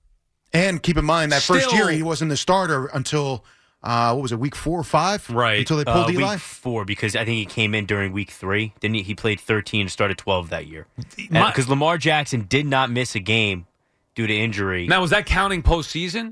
Speaker 19: And keep in mind, that first
Speaker 5: Still-
Speaker 19: year he wasn't the starter until, uh, what was it, week four or five?
Speaker 5: Right.
Speaker 19: Until they
Speaker 9: Uh,
Speaker 19: pulled Eli?
Speaker 9: week four because I think he came in during week three. Then he, he played thirteen and started twelve that year.
Speaker 5: My-
Speaker 9: Because Lamar Jackson did not miss a game due to injury.
Speaker 5: Now, was that counting postseason?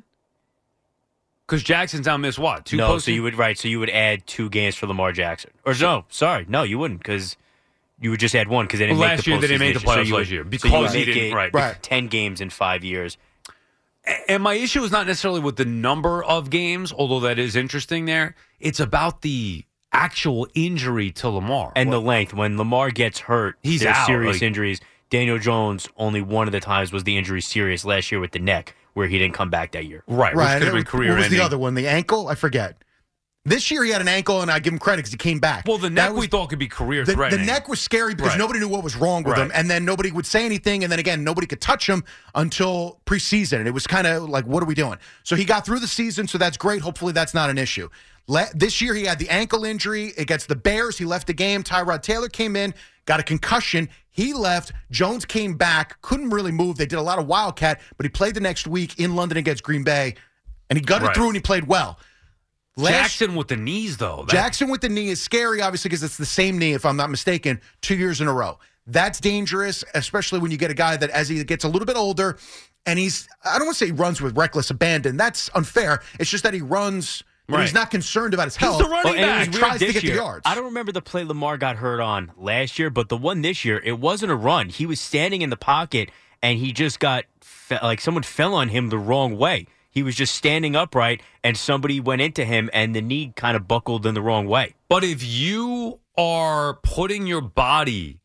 Speaker 5: Because Jackson's now missed what? Two
Speaker 9: no,
Speaker 5: postseason?
Speaker 9: so you would right. So you would add two games for Lamar Jackson. Or no, sorry, no, you wouldn't because you would just add one because they didn't
Speaker 5: Well,
Speaker 9: make
Speaker 5: last
Speaker 9: the
Speaker 5: year they didn't
Speaker 9: postseason
Speaker 5: make the
Speaker 9: this year.
Speaker 5: playoffs
Speaker 9: So you
Speaker 5: last
Speaker 9: would-
Speaker 5: year
Speaker 9: so you
Speaker 5: because
Speaker 9: would
Speaker 5: he
Speaker 9: make
Speaker 5: didn't-
Speaker 9: it
Speaker 5: right.
Speaker 19: Right.
Speaker 9: ten games in five years.
Speaker 5: And my issue is not necessarily with the number of games, although that is interesting there. It's about the actual injury to Lamar.
Speaker 9: And the length. When Lamar gets hurt,
Speaker 5: He's
Speaker 9: there's
Speaker 5: out,
Speaker 9: serious
Speaker 5: like-
Speaker 9: injuries. Daniel Jones, only one of the times was the injury serious last year with the neck, where he didn't come back that year.
Speaker 5: right, which
Speaker 19: Right.
Speaker 5: could have been
Speaker 19: What
Speaker 5: career
Speaker 19: was
Speaker 5: ending.
Speaker 19: the other one? The ankle? I forget. This year he had an ankle, and I give him credit because he came back.
Speaker 5: Well, the
Speaker 19: That
Speaker 5: neck
Speaker 19: was-
Speaker 5: we thought could be career
Speaker 19: The, the
Speaker 5: threatening.
Speaker 19: neck was scary because
Speaker 5: Right.
Speaker 19: nobody knew what was wrong with
Speaker 5: Right.
Speaker 19: him, and then nobody would say anything, and then again, nobody could touch him until preseason, and it was kind of like, what are we doing? So he got through the season, so that's great. Hopefully that's not an issue. Le- this year he had the ankle injury against the Bears. He left the game. Tyrod Taylor came in, got a concussion. He left. Jones came back, couldn't really move. They did a lot of wildcat, but he played the next week in London against Green Bay, and he got it
Speaker 5: Right.
Speaker 19: through, and he played well. Last-
Speaker 5: Jackson with the knees, though. That-
Speaker 19: Jackson with the knee is scary, obviously, because it's the same knee, if I'm not mistaken, two years in a row. That's dangerous, especially when you get a guy that, as he gets a little bit older, and he's, I don't want to say he runs with reckless abandon. That's unfair. It's just that he runs, and
Speaker 5: Right.
Speaker 19: he's not concerned about his
Speaker 5: He's
Speaker 19: health.
Speaker 5: the running
Speaker 9: Well, and it
Speaker 5: back.
Speaker 9: was
Speaker 19: He
Speaker 9: weird
Speaker 19: tries to
Speaker 9: this
Speaker 19: get the
Speaker 9: year.
Speaker 19: yards.
Speaker 9: I don't remember the play Lamar got hurt on last year, but the one this year, it wasn't a run. He was standing in the pocket, and he just got, fe- like someone fell on him the wrong way. He was just standing upright, and somebody went into him, and the knee kind of buckled in the wrong way.
Speaker 5: But if you are putting your body,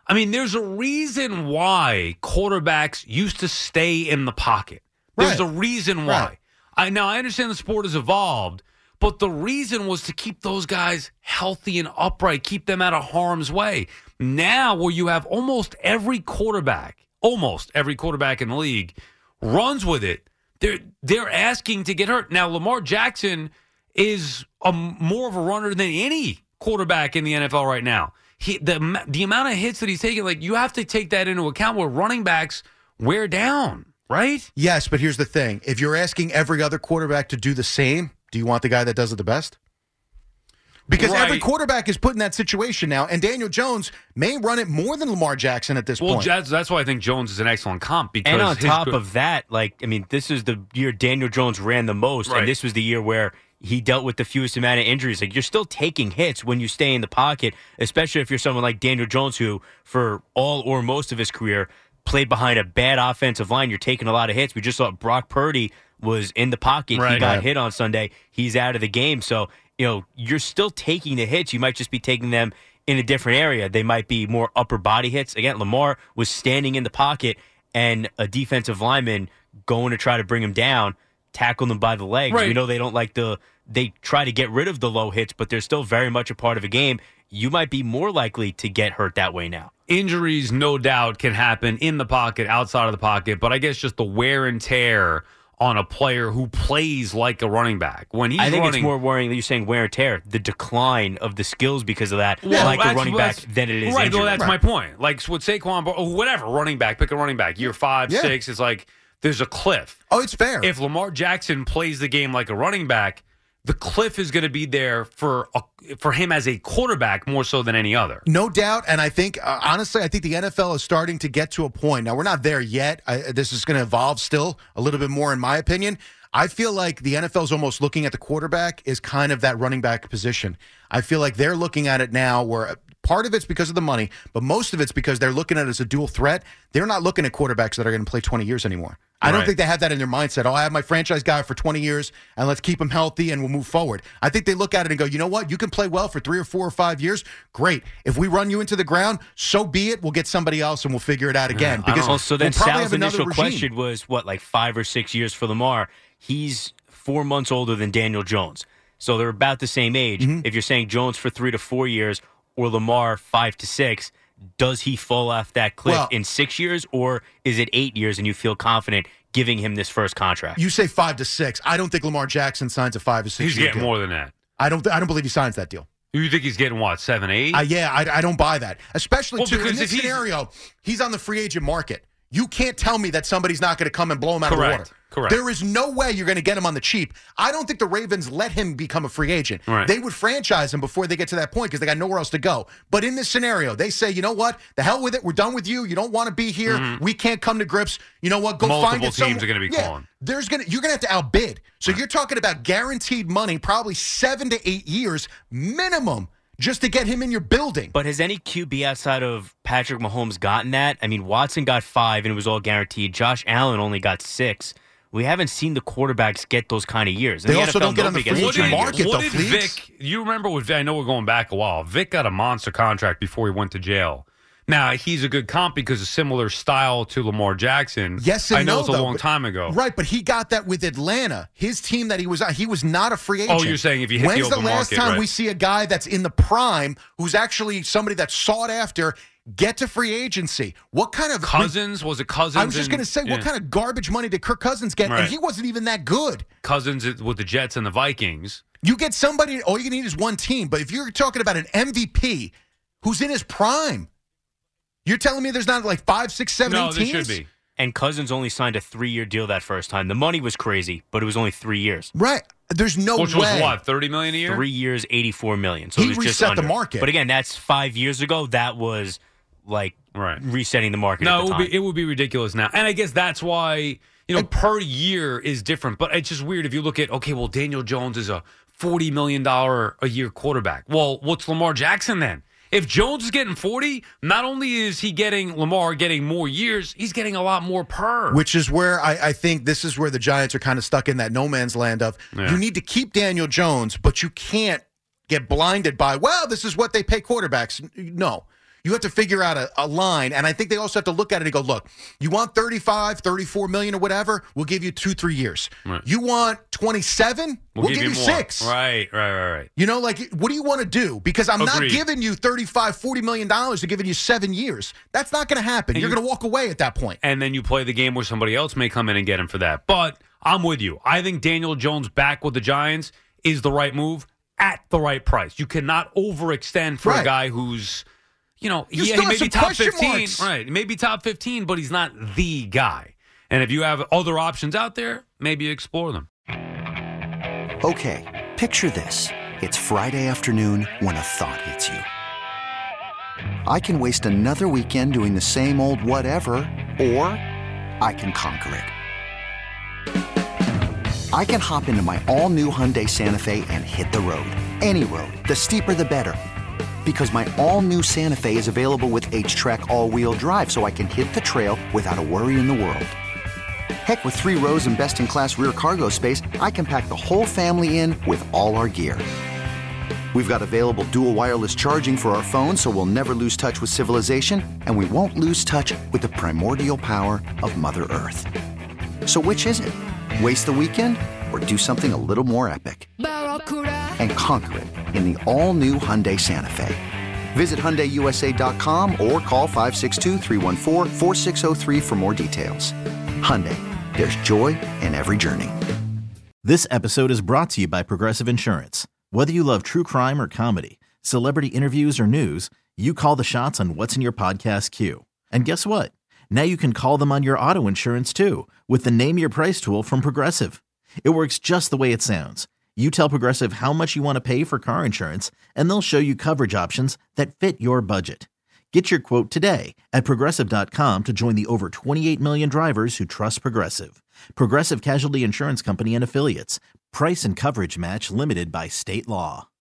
Speaker 5: I mean, there's a reason why quarterbacks used to stay in the pocket. There's
Speaker 19: Right.
Speaker 5: a reason why.
Speaker 19: Right.
Speaker 5: I now I understand the sport has evolved, but the reason was to keep those guys healthy and upright, keep them out of harm's way. Now, where you have almost every quarterback, almost every quarterback in the league runs with it, they're they're asking to get hurt. Now, Lamar Jackson is a, more of a runner than any quarterback in the N F L right now. He, the the amount of hits that he's taking, like you have to take that into account where running backs wear down, right?
Speaker 19: Yes, but here's the thing. If you're asking every other quarterback to do the same, do you want the guy that does it the best? Because
Speaker 5: Right.
Speaker 19: every quarterback is put in that situation now, and Daniel Jones may run it more than Lamar Jackson at this
Speaker 5: Well,
Speaker 19: point.
Speaker 5: that's, that's why I think Jones is an excellent comp. Because
Speaker 9: And on
Speaker 5: his
Speaker 9: top
Speaker 5: good-
Speaker 9: of that, like, I mean, this is the year Daniel Jones ran the most,
Speaker 5: Right.
Speaker 9: and this was the year where he dealt with the fewest amount of injuries. Like, you're still taking hits when you stay in the pocket, especially if you're someone like Daniel Jones, who, for all or most of his career, played behind a bad offensive line. You're taking a lot of hits. We just saw Brock Purdy was in the pocket. He
Speaker 5: Right.
Speaker 9: got
Speaker 5: Right.
Speaker 9: hit on Sunday. He's out of the game. So, you know, you're still taking the hits. You might just be taking them in a different area. They might be more upper body hits. Again, Lamar was standing in the pocket, and a defensive lineman going to try to bring him down, tackle them by the legs.
Speaker 5: Right.
Speaker 9: We know they don't like the they try to get rid of the low hits, but they're still very much a part of a game. You might be more likely to get hurt that way now.
Speaker 5: Injuries, no doubt, can happen in the pocket, outside of the pocket, but I guess just the wear and tear on a player who plays like a running back. When he's
Speaker 9: I think
Speaker 5: running,
Speaker 9: it's more worrying that you're saying wear and tear, the decline of the skills because of that,
Speaker 5: Well,
Speaker 9: like a
Speaker 5: that's-
Speaker 9: running back,
Speaker 5: that's-
Speaker 9: than it is
Speaker 5: right.
Speaker 9: injury.
Speaker 5: Well, that's my point. Like with Saquon, or whatever running back, pick a running back. Year five,
Speaker 19: Yeah.
Speaker 5: six, it's like there's a cliff.
Speaker 19: Oh, it's fair.
Speaker 5: If Lamar Jackson plays the game like a running back, the cliff is going to be there for a, for him as a quarterback more so than any other.
Speaker 19: No doubt, and I think, uh, honestly, I think the N F L is starting to get to a point. Now, we're not there yet. I, this is going to evolve still a little bit more, in my opinion. I feel like the N F L is almost looking at the quarterback as kind of that running back position. I feel like they're looking at it now where part of it's because of the money, but most of it's because they're looking at it as a dual threat. They're not looking at quarterbacks that are going to play twenty years anymore. I don't
Speaker 5: Right.
Speaker 19: think they have that in their mindset. Oh, I have my franchise guy for twenty years, and let's keep him healthy, and we'll move forward. I think they look at it and go, you know what? You can play well for three or four or five years. Great. If we run you into the ground, so be it. We'll get somebody else, and we'll figure it out again.
Speaker 9: I
Speaker 19: Because
Speaker 9: don't know. So then
Speaker 19: we'll probably
Speaker 9: Sal's
Speaker 19: have another
Speaker 9: initial
Speaker 19: regime.
Speaker 9: question was, what, like five or six years for Lamar? He's four months older than Daniel Jones. So they're about the same age.
Speaker 19: Mm-hmm.
Speaker 9: If you're saying Jones for three to four years or Lamar five to six, does he fall off that cliff
Speaker 19: Well-
Speaker 9: in six years or is it eight years and you feel confident giving him this first contract?
Speaker 19: You say five to six. I don't think Lamar Jackson signs a five or six.
Speaker 5: He's
Speaker 19: year
Speaker 5: getting
Speaker 19: deal.
Speaker 5: more than that.
Speaker 19: I don't. I don't believe he signs that deal.
Speaker 5: You think he's getting what, seven, eight?
Speaker 19: Uh, yeah, I, I don't buy that. Especially
Speaker 5: Well,
Speaker 19: too, in
Speaker 5: because
Speaker 19: this
Speaker 5: if he's-
Speaker 19: scenario, he's on the free agent market. You can't tell me that somebody's not going to come and blow him out
Speaker 5: Correct.
Speaker 19: of the water.
Speaker 5: Correct.
Speaker 19: There is no way you're going to get him on the cheap. I don't think the Ravens let him become a free agent.
Speaker 5: Right.
Speaker 19: They would franchise him before they get to that point because they got nowhere else to go. But in this scenario, they say, you know what? The hell with it. We're done with you. You don't want to be here.
Speaker 5: Mhm.
Speaker 19: We can't come to grips. You know what? Go
Speaker 5: Multiple
Speaker 19: find it
Speaker 5: teams
Speaker 19: somewhere.
Speaker 5: are gonna be
Speaker 19: Yeah,
Speaker 5: calling.
Speaker 19: There's gonna you're gonna have to outbid. So you're talking about guaranteed money, probably seven to eight years minimum, just to get him in your building.
Speaker 9: But has any Q B outside of Patrick Mahomes gotten that? I mean, Watson got five and it was all guaranteed. Josh Allen only got six. We haven't seen the quarterbacks get those kind of years. In
Speaker 19: They
Speaker 9: the
Speaker 19: also
Speaker 9: N F L,
Speaker 19: don't get on the
Speaker 9: nobody gets
Speaker 19: free
Speaker 9: those
Speaker 19: agent
Speaker 9: kind of
Speaker 19: market,
Speaker 9: years.
Speaker 5: What
Speaker 19: though,
Speaker 5: did
Speaker 19: Fleeks.
Speaker 5: Vic? You remember what Vic? I know we're going back a while. Vic got a monster contract before he went to jail. Now he's a good comp because of similar style to Lamar Jackson.
Speaker 19: Yes and
Speaker 5: I know
Speaker 19: no,
Speaker 5: it's a
Speaker 19: though,
Speaker 5: long
Speaker 19: but-
Speaker 5: time ago.
Speaker 19: Right, but he got that with Atlanta. His team that he was on, he was not a free agent.
Speaker 5: Oh, you're saying if you hit
Speaker 19: When's
Speaker 5: the open
Speaker 19: last
Speaker 5: market,
Speaker 19: time
Speaker 5: right.
Speaker 19: we see a guy that's in the prime who's actually somebody that's sought after get to free agency? What kind of
Speaker 5: Cousins was it Cousins?
Speaker 19: I was just
Speaker 5: and-
Speaker 19: going to say,
Speaker 5: yeah.
Speaker 19: what kind of garbage money did Kirk Cousins get?
Speaker 5: Right.
Speaker 19: And he wasn't even that good.
Speaker 5: Cousins with the Jets and the Vikings.
Speaker 19: You get somebody, all you need is one team. But if you're talking about an M V P who's in his prime, you're telling me there's not like five, six, seven,
Speaker 5: No,
Speaker 19: eight
Speaker 5: there
Speaker 19: teams?
Speaker 5: should be.
Speaker 9: And Cousins only signed a three-year deal that first time. The money was crazy, but it was only three years.
Speaker 19: Right. There's no
Speaker 5: Which
Speaker 19: way.
Speaker 5: was what, thirty million a year?
Speaker 9: Three years, eighty-four million. So
Speaker 19: He
Speaker 9: it was just
Speaker 19: reset the
Speaker 9: under.
Speaker 19: market.
Speaker 9: But again, that's five years ago. That was like
Speaker 5: Right.
Speaker 9: resetting the market.
Speaker 5: No,
Speaker 9: at
Speaker 5: it
Speaker 9: the
Speaker 5: would
Speaker 9: time.
Speaker 5: be it would be ridiculous now, and I guess that's why you know per year is different. But it's just weird if you look at okay, well Daniel Jones is a forty million dollar a year quarterback. Well, what's Lamar Jackson then? If Jones is getting forty, not only is he getting Lamar getting more years, he's getting a lot more per.
Speaker 19: Which is where I, I think this is where the Giants are kind of stuck in that no man's land of
Speaker 5: Yeah.
Speaker 19: you need to keep Daniel Jones, but you can't get blinded by, well, this is what they pay quarterbacks. No. You have to figure out a, a line, and I think they also have to look at it and go, look, you want thirty-five, thirty-four million or whatever, we'll give you two, three years.
Speaker 5: Right.
Speaker 19: You want twenty-seven, we'll, we'll give, give you, you six.
Speaker 5: Right, right, right, right.
Speaker 19: You know, like, what do you want to do? Because I'm
Speaker 5: Agreed.
Speaker 19: not giving you thirty-five, forty million dollars to giving you seven years. That's not going to happen.
Speaker 5: And
Speaker 19: You're
Speaker 5: you-
Speaker 19: going to walk away at that point.
Speaker 5: And then you play the game where somebody else may come in and get him for that. But I'm with you. I think Daniel Jones back with the Giants is the right move at the right price. You cannot overextend for
Speaker 19: Right.
Speaker 5: a guy who's, you know,
Speaker 19: You
Speaker 5: yeah,
Speaker 19: still
Speaker 5: he may
Speaker 19: have some
Speaker 5: be top
Speaker 19: question
Speaker 5: fifteen.
Speaker 19: marks.
Speaker 5: Right. He may be top fifteen, but he's not the guy. And if you have other options out there, maybe explore them.
Speaker 2: Okay, picture this. It's Friday afternoon when a thought hits you. I can waste another weekend doing the same old whatever, or I can conquer it. I can hop into my all-new Hyundai Santa Fe and hit the road. Any road. The steeper, the better. Because my all-new Santa Fe is available with H-Track all-wheel drive, so I can hit the trail without a worry in the world. Heck, with three rows and best-in-class rear cargo space, I can pack the whole family in with all our gear. We've got available dual wireless charging for our phones, so we'll never lose touch with civilization, and we won't lose touch with the primordial power of Mother Earth. So which is it? Waste the weekend or do something a little more epic? And conquer it in the all-new Hyundai Santa Fe. Visit Hyundai U S A dot com or call five six two, three one four, four six zero three for more details. Hyundai, there's joy in every journey.
Speaker 20: This episode is brought to you by Progressive Insurance. Whether you love true crime or comedy, celebrity interviews or news, you call the shots on what's in your podcast queue. And guess what? Now you can call them on your auto insurance too with the Name Your Price tool from Progressive. It works just the way it sounds. You tell Progressive how much you want to pay for car insurance, and they'll show you coverage options that fit your budget. Get your quote today at Progressive dot com to join the over twenty-eight million drivers who trust Progressive. Progressive Casualty Insurance Company and Affiliates. Price and coverage match limited by state law.